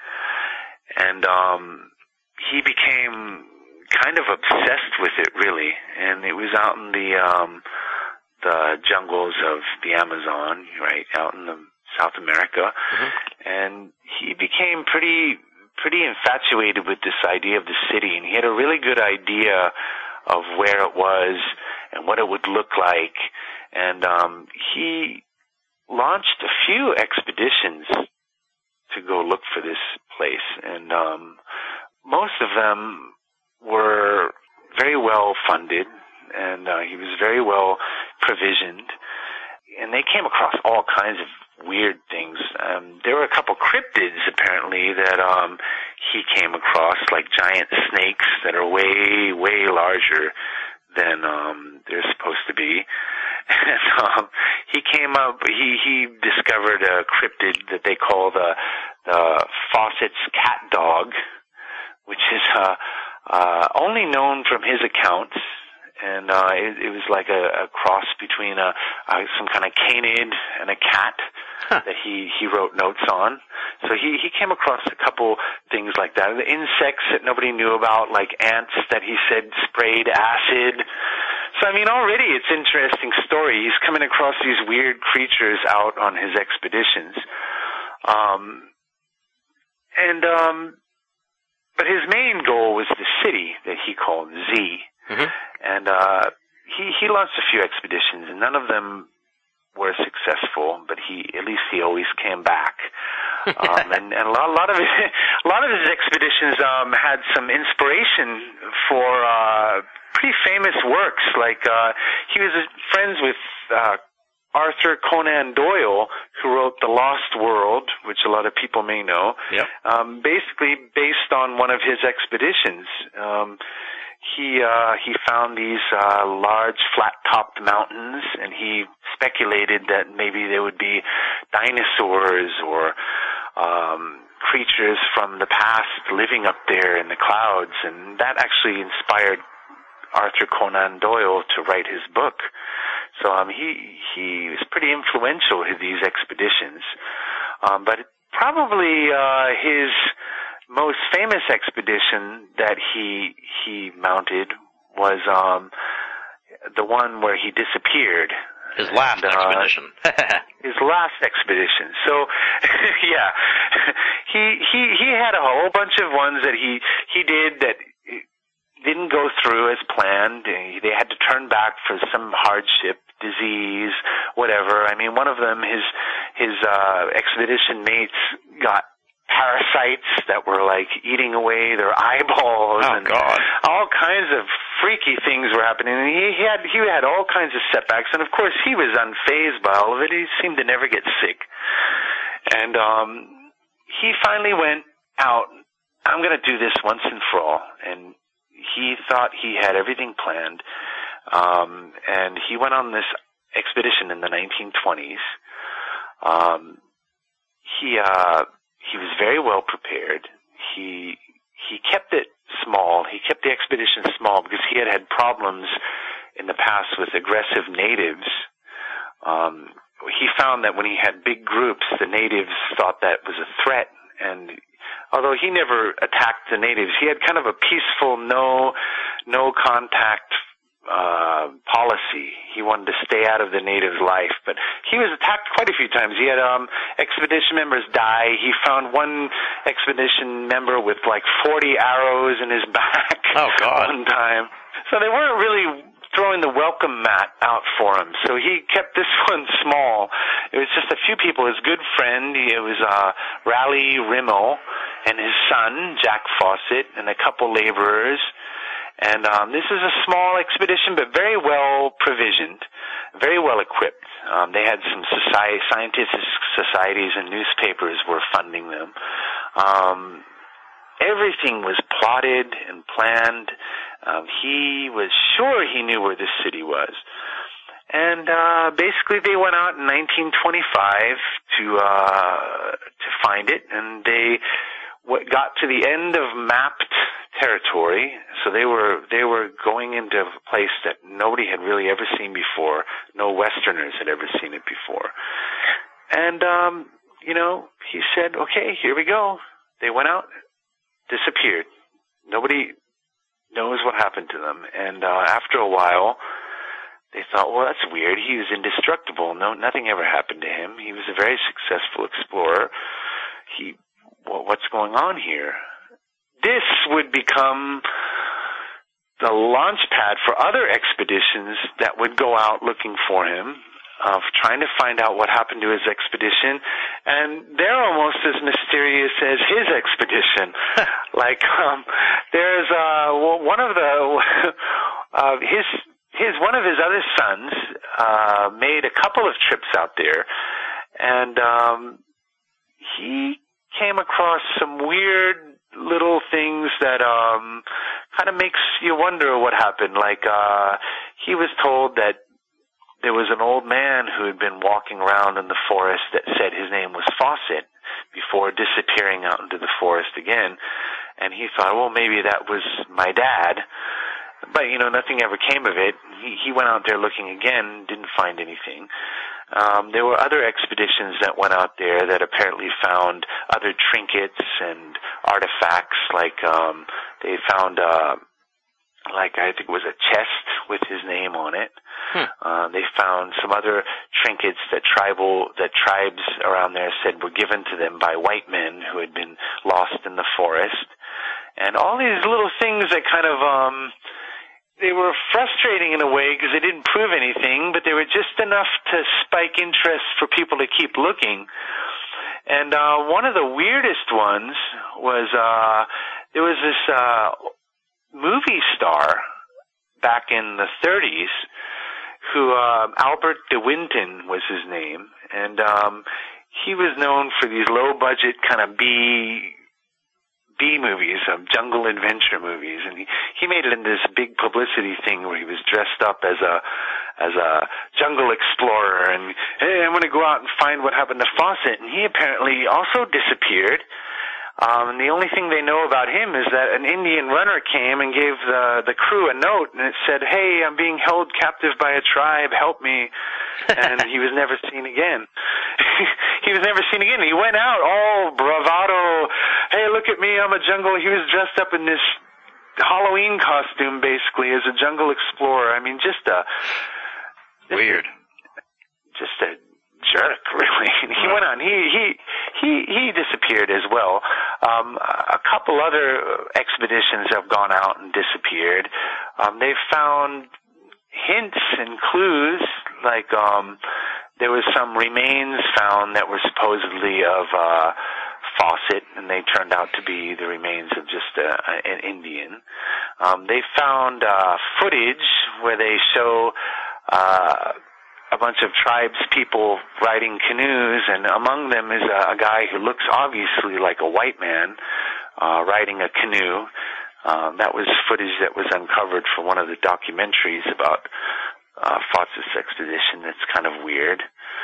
And um, he became kind of obsessed with it, really. And it was out in the um, the jungles of the Amazon, right, out in the South America. Mm-hmm. And he became pretty pretty infatuated with this idea of the city. And he had a really good idea of where it was and what it would look like. And um, he launched a few expeditions to go look for this place. And um, most of them were very well funded, and uh, he was very well provisioned. And they came across all kinds of weird things. Um, there were a couple cryptids, apparently, that um, he came across, like giant snakes that are way, way larger than um, they're supposed to be. And um, he came up, he, he discovered a cryptid that they call the, the Fawcett's cat dog, which is uh, uh, only known from his accounts and uh, it, it was like a, a cross between a, a some kind of canid and a cat huh. that he, he wrote notes on. So he, he came across a couple things like that. The insects that nobody knew about, like ants that he said sprayed acid. So, I mean, already it's an interesting story. He's coming across these weird creatures out on his expeditions. Um, and, um, but his main goal was the city that he called Z. Mm-hmm. And, uh, he, he launched a few expeditions, and none of them were successful, but he, at least he always came back. um, and, and a lot, a lot of his, a lot of his expeditions, um, had some inspiration for, uh, pretty famous works. Like, uh, he was friends with, uh, Arthur Conan Doyle, who wrote The Lost World, which a lot of people may know. Yep. Um, basically based on one of his expeditions. Um, he, uh, he found these, uh, large flat-topped mountains, and he speculated that maybe there would be dinosaurs or, um, creatures from the past living up there in the clouds, and that actually inspired Arthur Conan Doyle to write his book. So um, he he was pretty influential in these expeditions. Um, but probably uh, his most famous expedition that he he mounted was um, the one where he disappeared. His last and, uh, expedition. his last expedition. So, yeah, he he he had a whole bunch of ones that he he did that didn't go through as planned. They had to turn back for some hardship, disease, whatever. I mean, one of them, his his uh, expedition mates got parasites that were like eating away their eyeballs, oh, and God. all kinds of freaky things were happening. And he had he had all kinds of setbacks, and of course he was unfazed by all of it. He seemed to never get sick. And um, he finally went out. I'm going to do this once and for all, and he thought he had everything planned, um, and he went on this expedition in the nineteen twenties. Um, he uh, he was very well prepared. He he kept it small. He kept the expedition small because he had had problems in the past with aggressive natives. Um, he found that when he had big groups, the natives thought that was a threat, and although he never attacked the natives, he had kind of a peaceful, no, no contact uh, policy. He wanted to stay out of the natives' life, but he was attacked quite a few times. He had um, expedition members die. He found one expedition member with like forty arrows in his back. Oh, God. One time. So they weren't really throwing the welcome mat out for him. So he kept this one small. It was just a few people. His good friend, it was uh, Raleigh Rimmo, and his son, Jack Fawcett, and a couple laborers. And um, this is a small expedition, but very well provisioned, very well equipped. Um, they had some society, scientific societies and newspapers were funding them. Um, everything was plotted and planned. Um, he was sure he knew where this city was. And uh, basically they went out in nineteen twenty-five to uh, to find it, and they w- got to the end of mapped territory. So they were they were going into a place that nobody had really ever seen before. No Westerners had ever seen it before. And um, you know, he said, "Okay, here we go." They went out, disappeared. Nobody knows what happened to them. And uh, after a while, they thought, well, that's weird. He was indestructible. No, nothing ever happened to him. He was a very successful explorer. He, well, what's going on here? This would become the launch pad for other expeditions that would go out looking for him, of trying to find out what happened to his expedition, and they're almost as mysterious as his expedition. Like, um, there's uh, one of the uh, his his one of his other sons uh, made a couple of trips out there, and um, he came across some weird little things that um, kind of makes you wonder what happened. Like, uh, he was told that there was an old man who had been walking around in the forest that said his name was Fawcett before disappearing out into the forest again. And he thought, well, maybe that was my dad. but, you know, nothing ever came of it. He, he went out there looking again, didn't find anything. Um, there were other expeditions that went out there that apparently found other trinkets and artifacts, like um, they found, uh, like I think it was a chest with his name on it. Hmm. Uh, they found some other trinkets that tribal that tribes around there said were given to them by white men who had been lost in the forest, and all these little things that kind of um, they were frustrating in a way because they didn't prove anything, but they were just enough to spike interest for people to keep looking. And uh, one of the weirdest ones was uh, there was this uh, movie star back in the thirties who uh, Albert de Winton was his name, and um, he was known for these low-budget kind of B B movies, um, jungle adventure movies, and he, he made it into this big publicity thing where he was dressed up as a as a jungle explorer, and hey, I'm going to go out and find what happened to Fawcett, and he apparently also disappeared. Um, and the only thing they know about him is that an Indian runner came and gave the the crew a note, and it said, "Hey, I'm being held captive by a tribe. Help me." And he was never seen again. He was never seen again. He went out all bravado. Hey, look at me, I'm a jungle. He was dressed up in this Halloween costume, basically, as a jungle explorer. I mean, just a weird, just a jerk, really. And he went on. He he he he disappeared as well. Um, a couple other expeditions have gone out and disappeared. Um, they've found hints and clues, like um, there was some remains found that were supposedly of uh, Fawcett, and they turned out to be the remains of just a, an Indian. Um, they found uh, footage where they show uh, a bunch of tribes people riding canoes, and among them is a, a guy who looks obviously like a white man uh, riding a canoe. Um, that was footage that was uncovered for one of the documentaries about uh, Fawcett's expedition. That's kind of weird.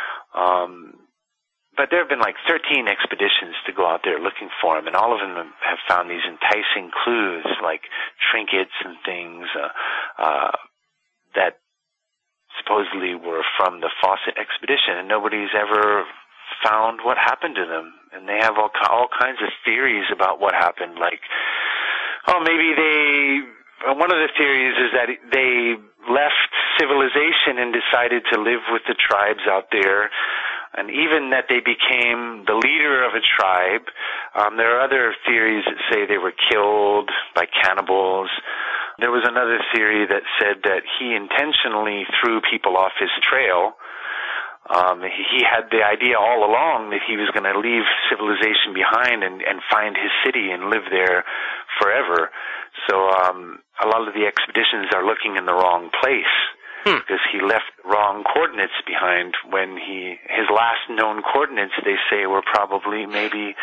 Um, but there have been like thirteen expeditions to go out there looking for him, and all of them have found these enticing clues, like trinkets and things uh, uh, that supposedly were from the Fawcett expedition, and nobody's ever found what happened to them. And they have all all kinds of theories about what happened, like, oh, maybe they, one of the theories is that they left civilization and decided to live with the tribes out there, and even that they became the leader of a tribe. Um, there are other theories that say they were killed by cannibals. There was another theory that said that he intentionally threw people off his trail. Um, he had the idea all along that he was going to leave civilization behind and, and find his city and live there forever. So um, a lot of the expeditions are looking in the wrong place hmm. because he left wrong coordinates behind. When he his last known coordinates, they say, were probably maybe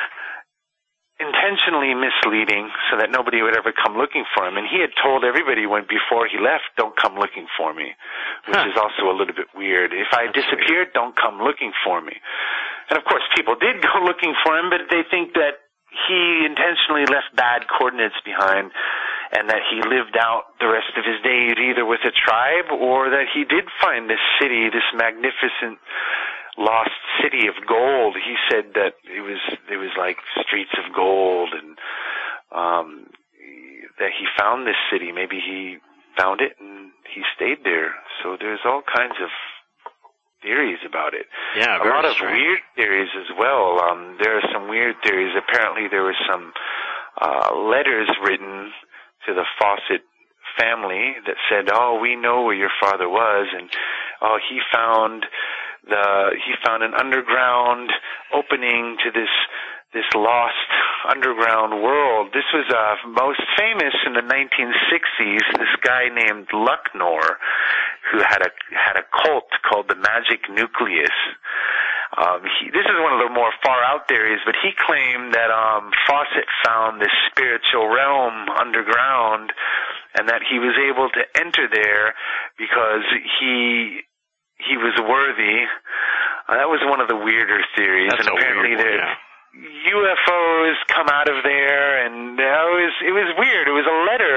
intentionally misleading so that nobody would ever come looking for him. And he had told everybody when before he left, don't come looking for me, which huh. is also a little bit weird. If I That's disappeared, weird. Don't come looking for me. And of course, people did go looking for him, but they think that he intentionally left bad coordinates behind and that he lived out the rest of his days either with a tribe or that he did find this city, this magnificent lost city of gold. He said that it was it was like streets of gold, and um, that he found this city. Maybe he found it and he stayed there. So there's all kinds of theories about it. Yeah, a lot of strange. weird theories as well. Um, there are some weird theories. Apparently, there were some uh, letters written to the Fawcett family that said, "Oh, we know where your father was," and oh, he found. The, he found an underground opening to this this lost underground world. This was uh, most famous in the nineteen sixties. This guy named Lucknor, who had a had a cult called the Magic Nucleus. Um, he, this is one of the more far out theories, but he claimed that um, Fawcett found this spiritual realm underground, and that he was able to enter there because he. He was worthy. Uh, that was one of the weirder theories. That's and apparently a weird one, yeah. U F Os come out of there, and uh, it was it was weird. It was a letter that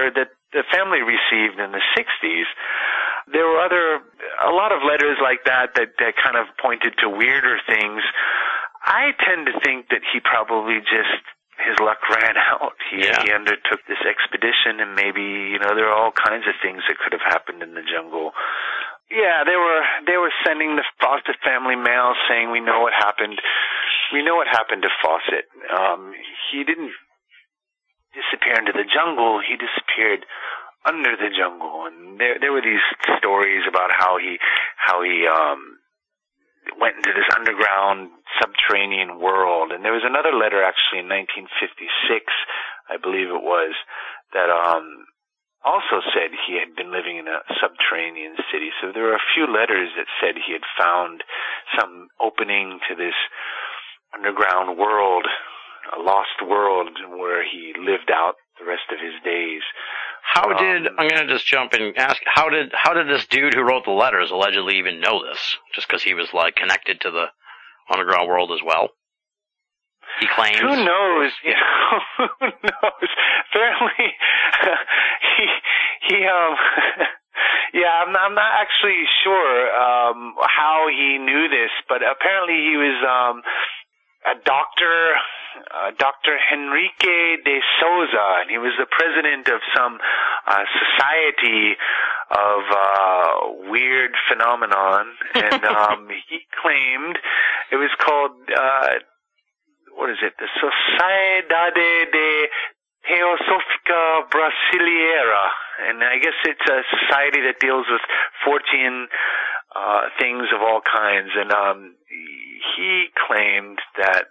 the family received in the sixties. There were other, a lot of letters like that, that that kind of pointed to weirder things. I tend to think that he probably just, his luck ran out. He, yeah. he undertook this expedition, and maybe, you know, there are all kinds of things that could have happened in the jungle. Yeah, they were they were sending the Fawcett family mail saying, we know what happened. We know what happened to Fawcett. Um, he didn't disappear into the jungle. He disappeared under the jungle, and there there were these stories about how he how he um went into this underground subterranean world. And there was another letter actually in nineteen fifty-six, I believe it was, that um also said he had been living in a subterranean city. So there were a few letters that said he had found some opening to this underground world, a lost world where he lived out the rest of his days. How did, um, I'm going to just jump in and ask, how did how did this dude who wrote the letters allegedly even know this? Just because he was, like, connected to the underground world as well? He claims. Who knows? You know, who knows? Apparently, he, he, um, yeah, I'm not, I'm not actually sure, um, how he knew this, but apparently he was, um, a doctor, uh, Doctor Henrique de Souza, and he was the president of some uh, society of uh, weird phenomenon, and um, he claimed it was called, uh, what is it, the Sociedade de Teosófica Brasileira, and I guess it's a society that deals with fourteen uh, things of all kinds, and um, he claimed that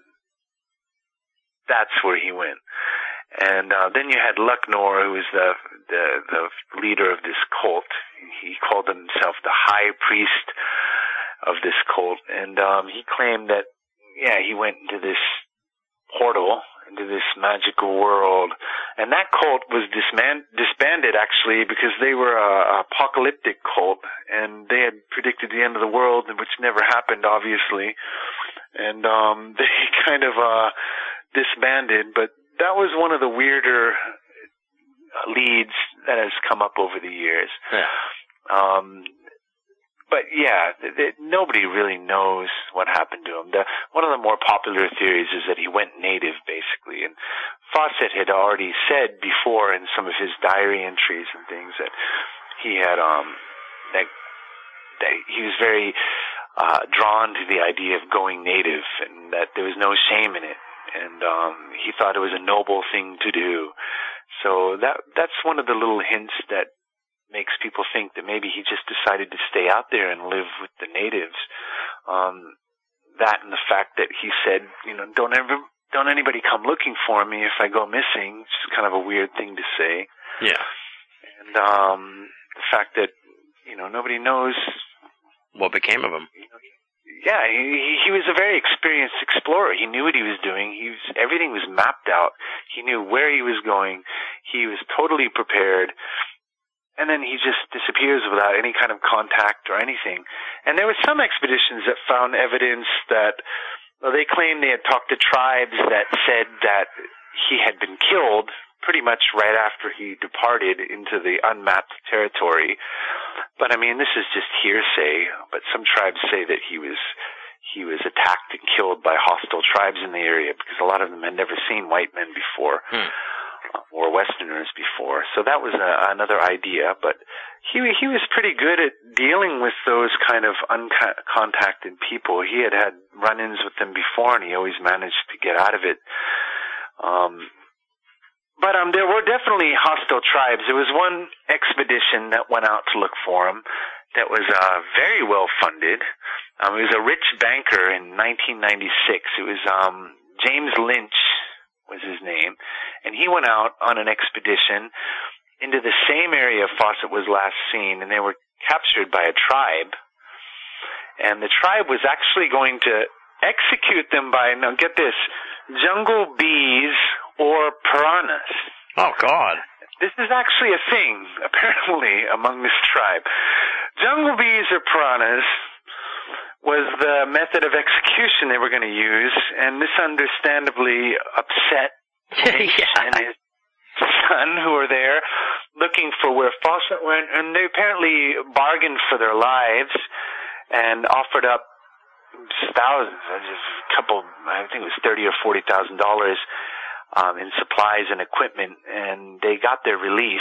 that's where he went. And uh, then you had Lucknow, who was the, the the leader of this cult. He called himself the high priest of this cult, and um, he claimed that, yeah, he went into this portal, into this magical world, and that cult was disman- disbanded actually because they were a, a apocalyptic cult, and they had predicted the end of the world, which never happened, obviously, and um, they kind of uh, disbanded. But that was one of the weirder leads that has come up over the years. Yeah. Um, But yeah, th- th- nobody really knows what happened to him. The, one of the more popular theories is that he went native, basically. And Fawcett had already said before in some of his diary entries and things that he had, um, that, that he was very uh, drawn to the idea of going native, and that there was no shame in it. And um, he thought it was a noble thing to do. So that that's one of the little hints that makes people think that maybe he just decided to stay out there and live with the natives. Um, that and the fact that he said, you know, don't ever, don't anybody come looking for me if I go missing. It's just kind of a weird thing to say. Yeah. And um, the fact that, you know, nobody knows what became of him. You know, yeah, he, he was a very experienced explorer. He knew what he was doing. He was, everything was mapped out. He knew where he was going. He was totally prepared. And then he just disappears without any kind of contact or anything. And there were some expeditions that found evidence that, well, they claimed they had talked to tribes that said that he had been killed pretty much right after he departed into the unmapped territory. But I mean, this is just hearsay. But some tribes say that he was he was attacked and killed by hostile tribes in the area because a lot of them had never seen white men before. Hmm. Or Westerners before. So that was a, another idea, but he he was pretty good at dealing with those kind of uncontacted people. He had had run-ins with them before, and he always managed to get out of it. Um, but um, there were definitely hostile tribes. There was one expedition that went out to look for him that was uh, very well funded. Um, it was a rich banker in nineteen ninety-six. It was um, James Lynch was his name, and he went out on an expedition into the same area Fawcett was last seen, and they were captured by a tribe, and the tribe was actually going to execute them by, now get this, jungle bees or piranhas. Oh, God. This is actually a thing, apparently, among this tribe. Jungle bees or piranhas was the method of execution they were going to use, and this understandably upset Lynch yeah. and his son, who were there, looking for where Fawcett went, and they apparently bargained for their lives and offered up thousands, just a couple, I think it was thirty or forty thousand dollars um, in supplies and equipment, and they got their release.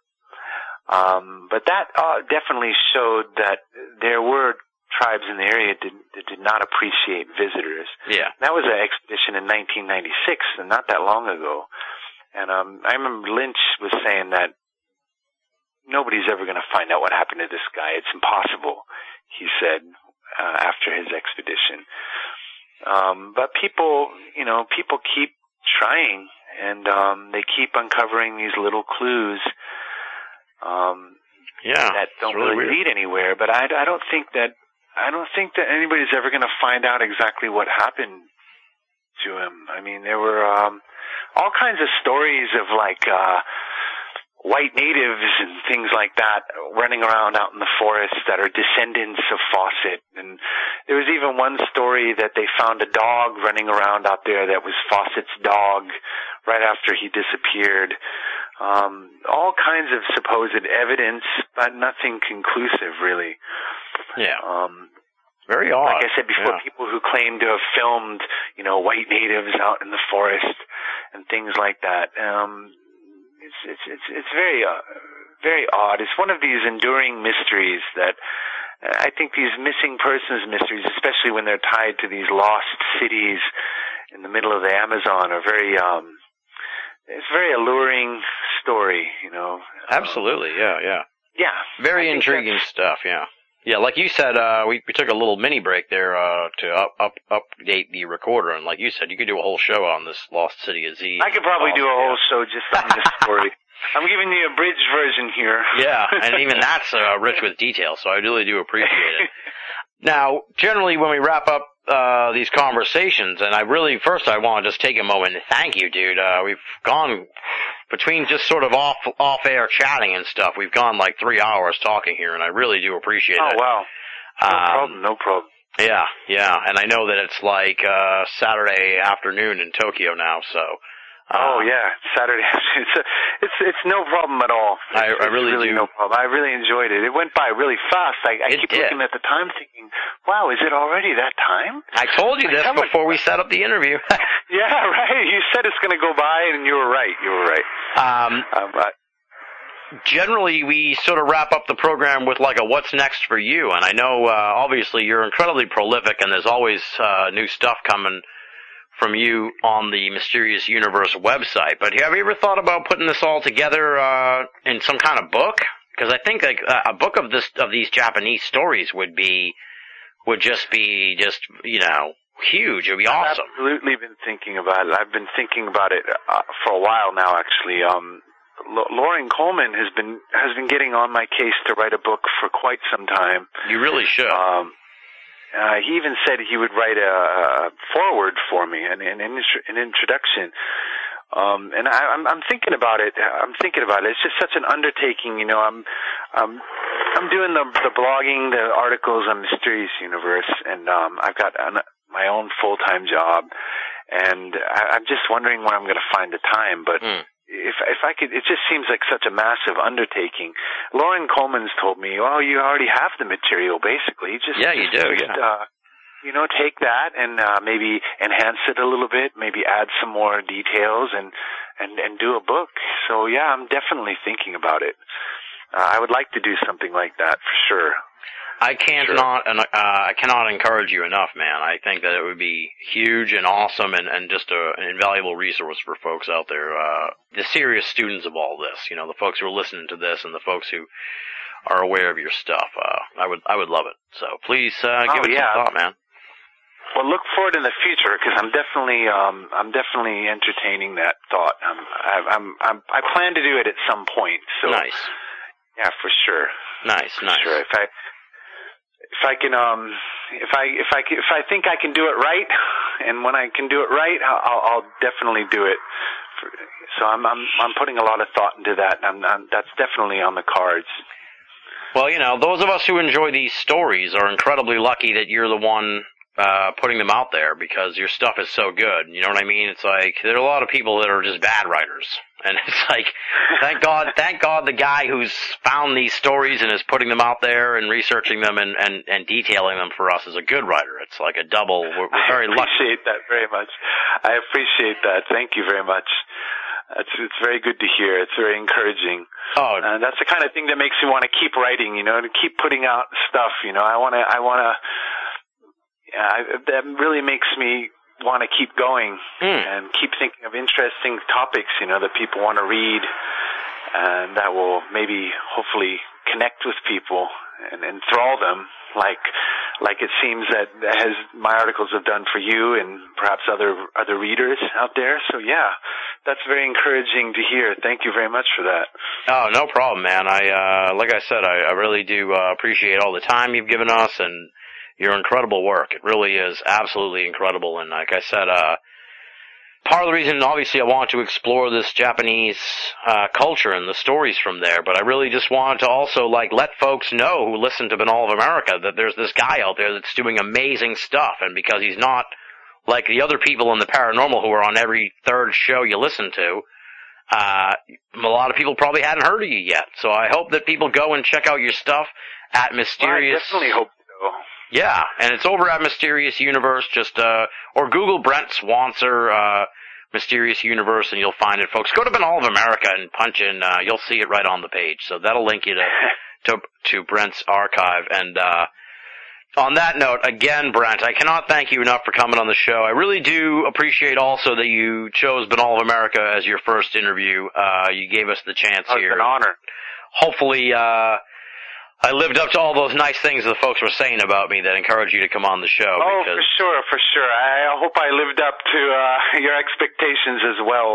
Um, but that uh, definitely showed that there were tribes in the area did, that did not appreciate visitors. Yeah. That was an expedition in nineteen ninety-six, and not that long ago. And um, I remember Lynch was saying that nobody's ever going to find out what happened to this guy. It's impossible, he said, uh, after his expedition. Um, but people, you know, people keep trying, and um, they keep uncovering these little clues um, yeah, that don't really, really lead anywhere. But I, I don't think that I don't think that anybody's ever going to find out exactly what happened to him. I mean, there were um, all kinds of stories of like uh, white natives and things like that running around out in the forest that are descendants of Fawcett. And there was even one story that they found a dog running around out there that was Fawcett's dog right after he disappeared. Um, all kinds of supposed evidence, but nothing conclusive, really. Yeah. Um, Very odd. Like I said before, yeah. people who claim to have filmed, you know, white natives out in the forest and things like that. Um, it's it's it's it's very uh, very odd. It's one of these enduring mysteries that uh, I think these missing persons mysteries, especially when they're tied to these lost cities in the middle of the Amazon, are very um, it's a very alluring story. You know. Absolutely. Um, yeah. Yeah. Yeah. Very intriguing stuff. Yeah. Yeah, like you said, uh, we, we took a little mini break there, uh, to up, up, update the recorder, and like you said, you could do a whole show on this Lost City of Z. I could probably oh, do a yeah. whole show just on this story. I'm giving you a bridge version here. Yeah, and even that's, uh, rich with detail, so I really do appreciate it. Now, generally when we wrap up, uh, these conversations, and I really, first I want to just take a moment and thank you, dude, uh, we've gone, between just sort of off, off-air chatting and stuff, we've gone like three hours talking here, and I really do appreciate oh, it. Oh, wow. No um, problem, no problem. Yeah, yeah, and I know that it's like, uh, Saturday afternoon in Tokyo now, so. Uh, oh, yeah, Saturday. It's, a, it's, it's no problem at all. It's, I, I really, really do. no problem. I really enjoyed it. It went by really fast. I, I It keep did. looking at the time thinking, wow, is it already that time? I told you this How much- before we set up the interview. Yeah, right. You said it's going to go by, and you were right. You were right. um, Um, I, generally, we sort of wrap up the program with like a what's next for you, and I know, uh, obviously you're incredibly prolific, and there's always, uh, new stuff coming from you on the Mysterious Universe website, but have you ever thought about putting this all together, uh, in some kind of book? Because I think like a book of this, of these Japanese stories would be, would just be just, you know, huge. It would be I've awesome. absolutely been thinking about it. I've been thinking about it uh, for a while now, actually. Um, L- Loren Coleman has been has been getting on my case to write a book for quite some time. You really should. Um, uh, he even said he would write a, a foreword for me, an, an, an introduction. Um, and I, I'm, I'm thinking about it. I'm thinking about it. It's just such an undertaking, you know. I'm, um, I'm doing the the blogging, the articles on Mysterious Universe, and um, I've got an, my own full time job, and I, I'm just wondering where I'm going to find the time. But Mm. if if I could, it just seems like such a massive undertaking. Loren Coleman's told me, "Oh, you already have the material, basically. Just Yeah, you just, do, Just, yeah. uh, you know, take that and uh, maybe enhance it a little bit, maybe add some more details, and and and do a book." So yeah, I'm definitely thinking about it. Uh, I would like to do something like that for sure. I can't Sure. not, uh, I cannot encourage you enough, man. I think that it would be huge and awesome, and, and just a, an invaluable resource for folks out there, uh, the serious students of all this, you know, the folks who are listening to this and the folks who are aware of your stuff. Uh, I would, I would love it. So please, uh, give Oh, it yeah. some thought, man. Well, look forward in the future because I'm definitely, um, I'm definitely entertaining that thought. I'm, I, I'm, I'm, I plan to do it at some point. So Nice. yeah, for sure. Nice, For nice. sure. If I, if I can, um, if I, if I, can, if I think I can do it right, and when I can do it right, I'll, I'll definitely do it. For, so I'm, I'm, I'm putting a lot of thought into that, and I'm, I'm, that's definitely on the cards. Well, you know, those of us who enjoy these stories are incredibly lucky that you're the one uh, putting them out there because your stuff is so good. You know what I mean? It's like, there are a lot of people that are just bad writers. And it's like, thank God, thank God the guy who's found these stories and is putting them out there and researching them and, and, and detailing them for us is a good writer. It's like a double. We're, we're very lucky. I appreciate lucky. that very much. I appreciate that. Thank you very much. It's, it's very good to hear. It's very encouraging. Oh, and that's the kind of thing that makes me want to keep writing, you know, to keep putting out stuff, you know. I want to, I want to, yeah, that really makes me want to keep going mm. and keep thinking of interesting topics, you know, that people want to read and that will maybe hopefully connect with people and enthrall them like, like it seems that has, my articles have done for you and perhaps other, other readers out there. So yeah, that's very encouraging to hear. Thank you very much for that. Oh, no problem, man. I, uh, like I said, I, I really do uh, appreciate all the time you've given us and your incredible work. It really is absolutely incredible. And like I said, uh, part of the reason, obviously, I want to explore this Japanese uh, culture and the stories from there, but I really just wanted to also, like, let folks know who listen to Binnall of America that there's this guy out there that's doing amazing stuff, and because he's not like the other people in the paranormal who are on every third show you listen to, uh, a lot of people probably hadn't heard of you yet. So I hope that people go and check out your stuff at Mysterious... Well, I definitely hope so. Yeah, and it's over at Mysterious Universe, just, uh, or Google Brent Swancer, uh, Mysterious Universe, and you'll find it, folks. Go to Binnall of America and punch in, uh, you'll see it right on the page. So that'll link you to, to, to Brent's archive. And, uh, on that note, again, Brent, I cannot thank you enough for coming on the show. I really do appreciate also that you chose Binnall of America as your first interview. Uh, you gave us the chance oh, here. It's an honor. Hopefully, uh, I lived up to all those nice things the folks were saying about me that encouraged you to come on the show. Oh, because... for sure, for sure. I hope I lived up to uh, your expectations as well.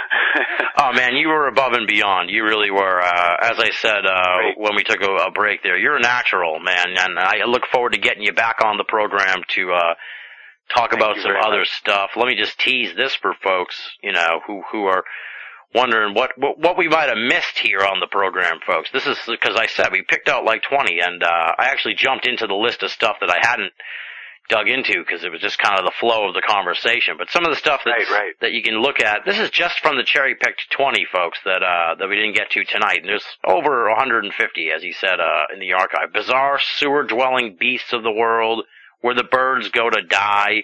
Oh, man, you were above and beyond. You really were. Uh, as I said uh, when we took a, a break there, you're a natural, man, and I look forward to getting you back on the program to uh, talk Thank about some other much. stuff. Let me just tease this for folks, you know, who, who are wondering what, what what we might have missed here on the program, folks. This is because I said we picked out like twenty, and uh, I actually jumped into the list of stuff that I hadn't dug into because it was just kind of the flow of the conversation. But some of the stuff that's, right, right. that you can look at, this is just from the cherry-picked twenty, folks, that uh, that we didn't get to tonight. And there's over one hundred fifty, as he said, uh, in the archive. Bizarre sewer-dwelling beasts of the world, where the birds go to die,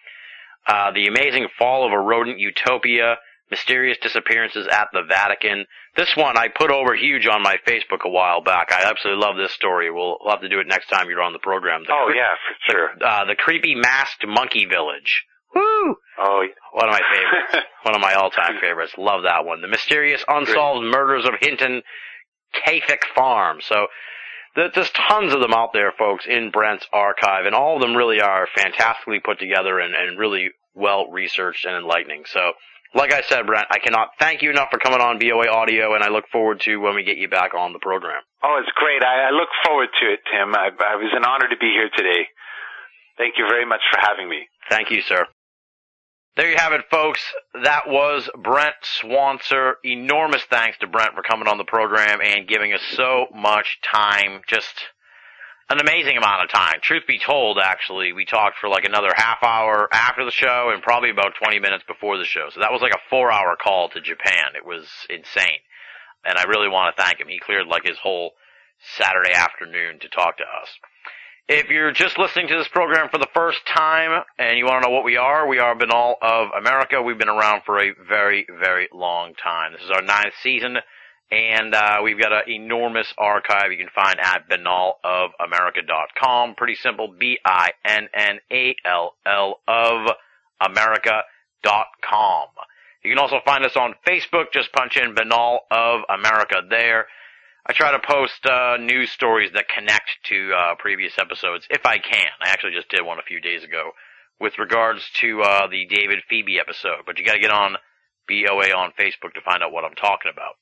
uh, the amazing fall of a rodent utopia, mysterious disappearances at the Vatican. This one I put over huge on my Facebook a while back. I absolutely love this story. We'll, we'll have to do it next time you're on the program. The oh, cre- yeah, for sure. The, uh, the creepy masked monkey village. Woo! Oh, yeah. One of my favorites. One of my all-time favorites. Love that one. The mysterious unsolved Great. murders of Hinton Kafik Farm. So there's tons of them out there, folks, in Brent's archive, and all of them really are fantastically put together and, and really well-researched and enlightening. So, like I said, Brent, I cannot thank you enough for coming on B O A Audio, and I look forward to when we get you back on the program. Oh, it's great. I, I look forward to it, Tim. I, I was an honor to be here today. Thank you very much for having me. Thank you, sir. There you have it, folks. That was Brent Swancer. Enormous thanks to Brent for coming on the program and giving us so much time. Just an amazing amount of time. Truth be told, actually, we talked for like another half hour after the show and probably about twenty minutes before the show. So that was like a four-hour call to Japan. It was insane. And I really want to thank him. He cleared like his whole Saturday afternoon to talk to us. If you're just listening to this program for the first time and you want to know what we are, we are Binnall of America. We've been around for a very, very long time. This is our ninth season. And uh, we've got an enormous archive you can find at binnall of america dot com. Pretty simple, B I N N A L L of america dot com. You can also find us on Facebook. Just punch in Binnall of America there. I try to post uh, news stories that connect to uh, previous episodes, if I can. I actually just did one a few days ago with regards to uh, the David Phoebe episode. But you got to get on B O A on Facebook to find out what I'm talking about.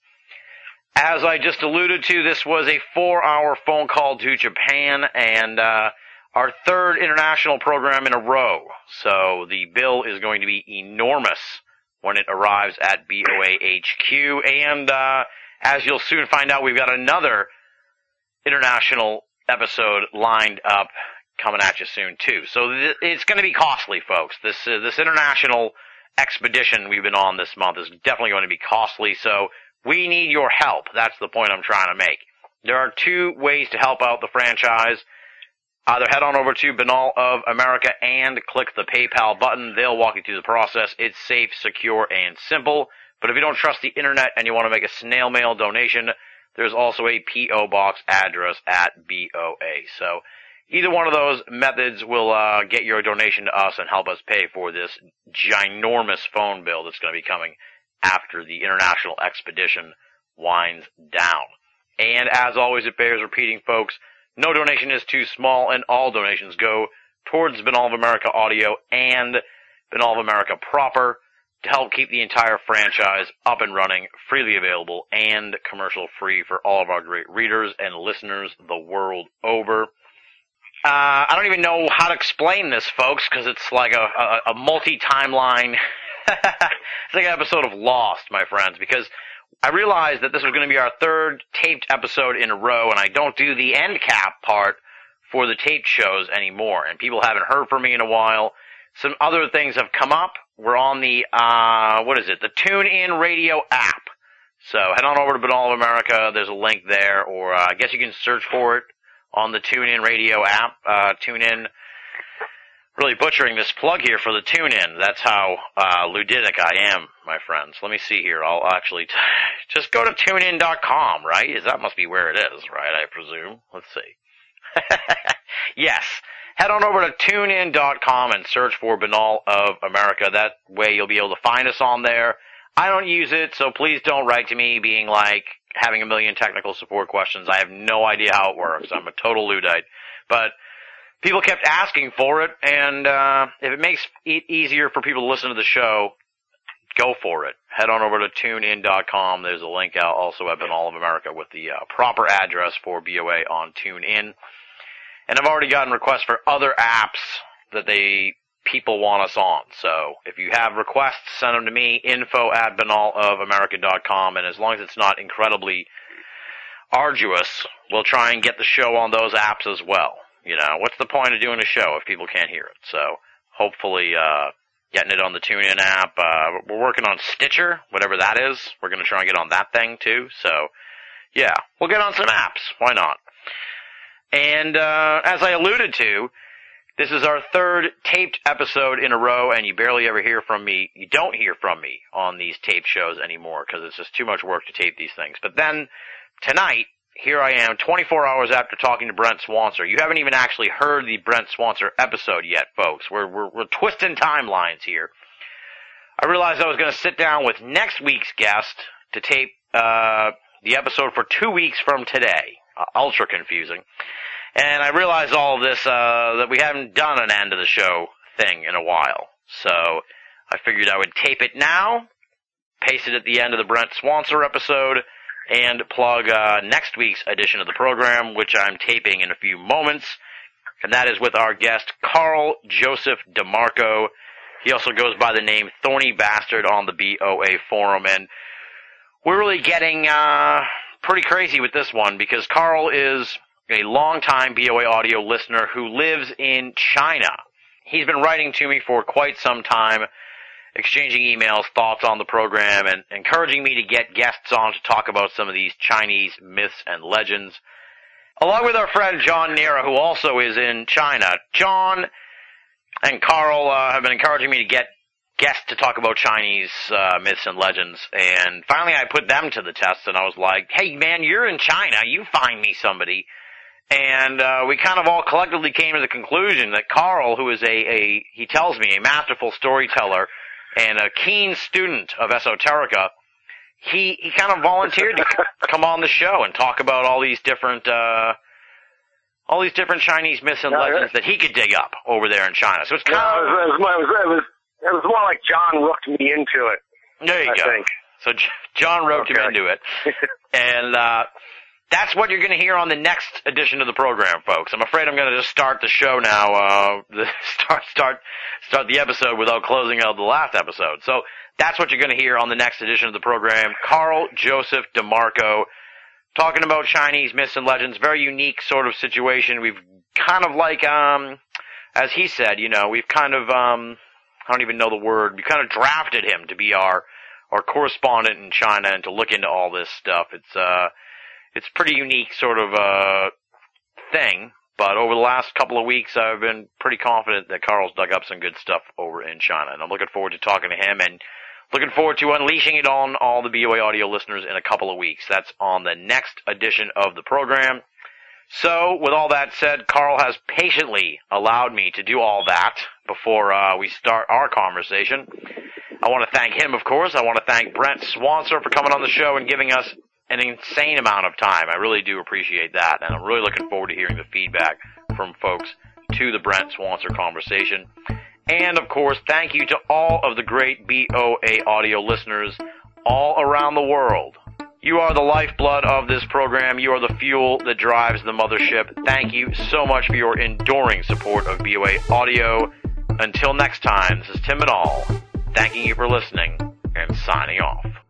As I just alluded to, this was a four-hour phone call to Japan, and uh, our third international program in a row. So the bill is going to be enormous when it arrives at B O A H Q. And uh, as you'll soon find out, we've got another international episode lined up coming at you soon too. So th- it's going to be costly, folks. This uh, this international expedition we've been on this month is definitely going to be costly. So we need your help. That's the point I'm trying to make. There are two ways to help out the franchise. Either head on over to Binnall of America and click the PayPal button. They'll walk you through the process. It's safe, secure, and simple. But if you don't trust the internet and you want to make a snail mail donation, there's also a P O box address at B O A. So either one of those methods will uh, get your donation to us and help us pay for this ginormous phone bill that's going to be coming after the international expedition winds down. And as always, it bears repeating, folks, no donation is too small, and all donations go towards Binnall of America Audio and Binnall of America proper to help keep the entire franchise up and running, freely available, and commercial-free for all of our great readers and listeners the world over. Uh, I don't even know how to explain this, folks, because it's like a, a, a multi-timeline. It's like an episode of Lost, my friends, because I realized that this was going to be our third taped episode in a row, and I don't do the end cap part for the taped shows anymore, and people haven't heard from me in a while. Some other things have come up. We're on the, uh, what is it, the TuneIn Radio app. So head on over to Binnall of America. There's a link there, or uh, I guess you can search for it on the TuneIn Radio app. Uh, TuneIn, really butchering this plug here for the TuneIn. That's how uh, ludic I am, my friends. Let me see here. I'll actually t- just go to tune in dot com, right? Is that must be where it is, right? I presume. Let's see. Yes. Head on over to tune in dot com and search for Binnall of America. That way you'll be able to find us on there. I don't use it, so please don't write to me being like having a million technical support questions. I have no idea how it works. I'm a total Luddite. But people kept asking for it, and uh, if it makes it easier for people to listen to the show, go for it. Head on over to tune in dot com. There's a link out also at Binnall of America with the uh, proper address for B O A on TuneIn. And I've already gotten requests for other apps that they people want us on. So if you have requests, send them to me, info at binnall of america dot com. And as long as it's not incredibly arduous, we'll try and get the show on those apps as well. You know, what's the point of doing a show if people can't hear it? So hopefully uh, getting it on the TuneIn app. Uh, we're working on Stitcher, whatever that is. We're going to try and get on that thing too. So yeah, we'll get on some apps. Why not? And uh, as I alluded to, this is our third taped episode in a row, and you barely ever hear from me. You don't hear from me on these taped shows anymore because it's just too much work to tape these things. But then tonight, here I am, twenty-four hours after talking to Brent Swancer. You haven't even actually heard the Brent Swancer episode yet, folks. We're we're, we're twisting timelines here. I realized I was going to sit down with next week's guest to tape uh, the episode for two weeks from today. Uh, ultra confusing. And I realized all of this, uh, that we haven't done an end of the show thing in a while. So I figured I would tape it now, paste it at the end of the Brent Swancer episode, and plug uh, next week's edition of the program, which I'm taping in a few moments. And that is with our guest, Carl Joseph DeMarco. He also goes by the name Thorny Bastard on the B O A forum. And we're really getting uh, pretty crazy with this one because Carl is a longtime B O A audio listener who lives in China. He's been writing to me for quite some time, exchanging emails, thoughts on the program, and encouraging me to get guests on to talk about some of these Chinese myths and legends. Along with our friend John Nera, who also is in China. John and Carl uh, have been encouraging me to get guests to talk about Chinese uh, myths and legends, and finally I put them to the test, and I was like, hey man, you're in China, you find me somebody. And uh, we kind of all collectively came to the conclusion that Carl, who is a, a, he tells me, a masterful storyteller and a keen student of esoterica, he, he kind of volunteered to come on the show and talk about all these different, uh, all these different Chinese myths and no, legends that he could dig up over there in China. So it's kind no, of... It was, it, was, it, was, it was more like John roped me into it. There you I go. Think. So John roped okay. him into it. And, uh... that's what you're going to hear on the next edition of the program, folks. I'm afraid I'm going to just start the show now, uh, start, start, start the episode without closing out the last episode. So that's what you're going to hear on the next edition of the program. Carl Joseph DeMarco talking about Chinese myths and legends. Very unique sort of situation. We've kind of like, um, as he said, you know, we've kind of, um, I don't even know the word, we kind of drafted him to be our, our correspondent in China and to look into all this stuff. It's, uh, it's pretty unique sort of, uh, thing. But over the last couple of weeks, I've been pretty confident that Carl's dug up some good stuff over in China. And I'm looking forward to talking to him and looking forward to unleashing it on all the B O A audio listeners in a couple of weeks. That's on the next edition of the program. So, with all that said, Carl has patiently allowed me to do all that before uh, we start our conversation. I want to thank him, of course. I want to thank Brent Swancer for coming on the show and giving us an insane amount of time. I really do appreciate that, and I'm really looking forward to hearing the feedback from folks to the Brent Swancer conversation. And, of course, thank you to all of the great B O A audio listeners all around the world. You are the lifeblood of this program. You are the fuel that drives the mothership. Thank you so much for your enduring support of B O A audio. Until next time, this is Tim Binnall, thanking you for listening and signing off.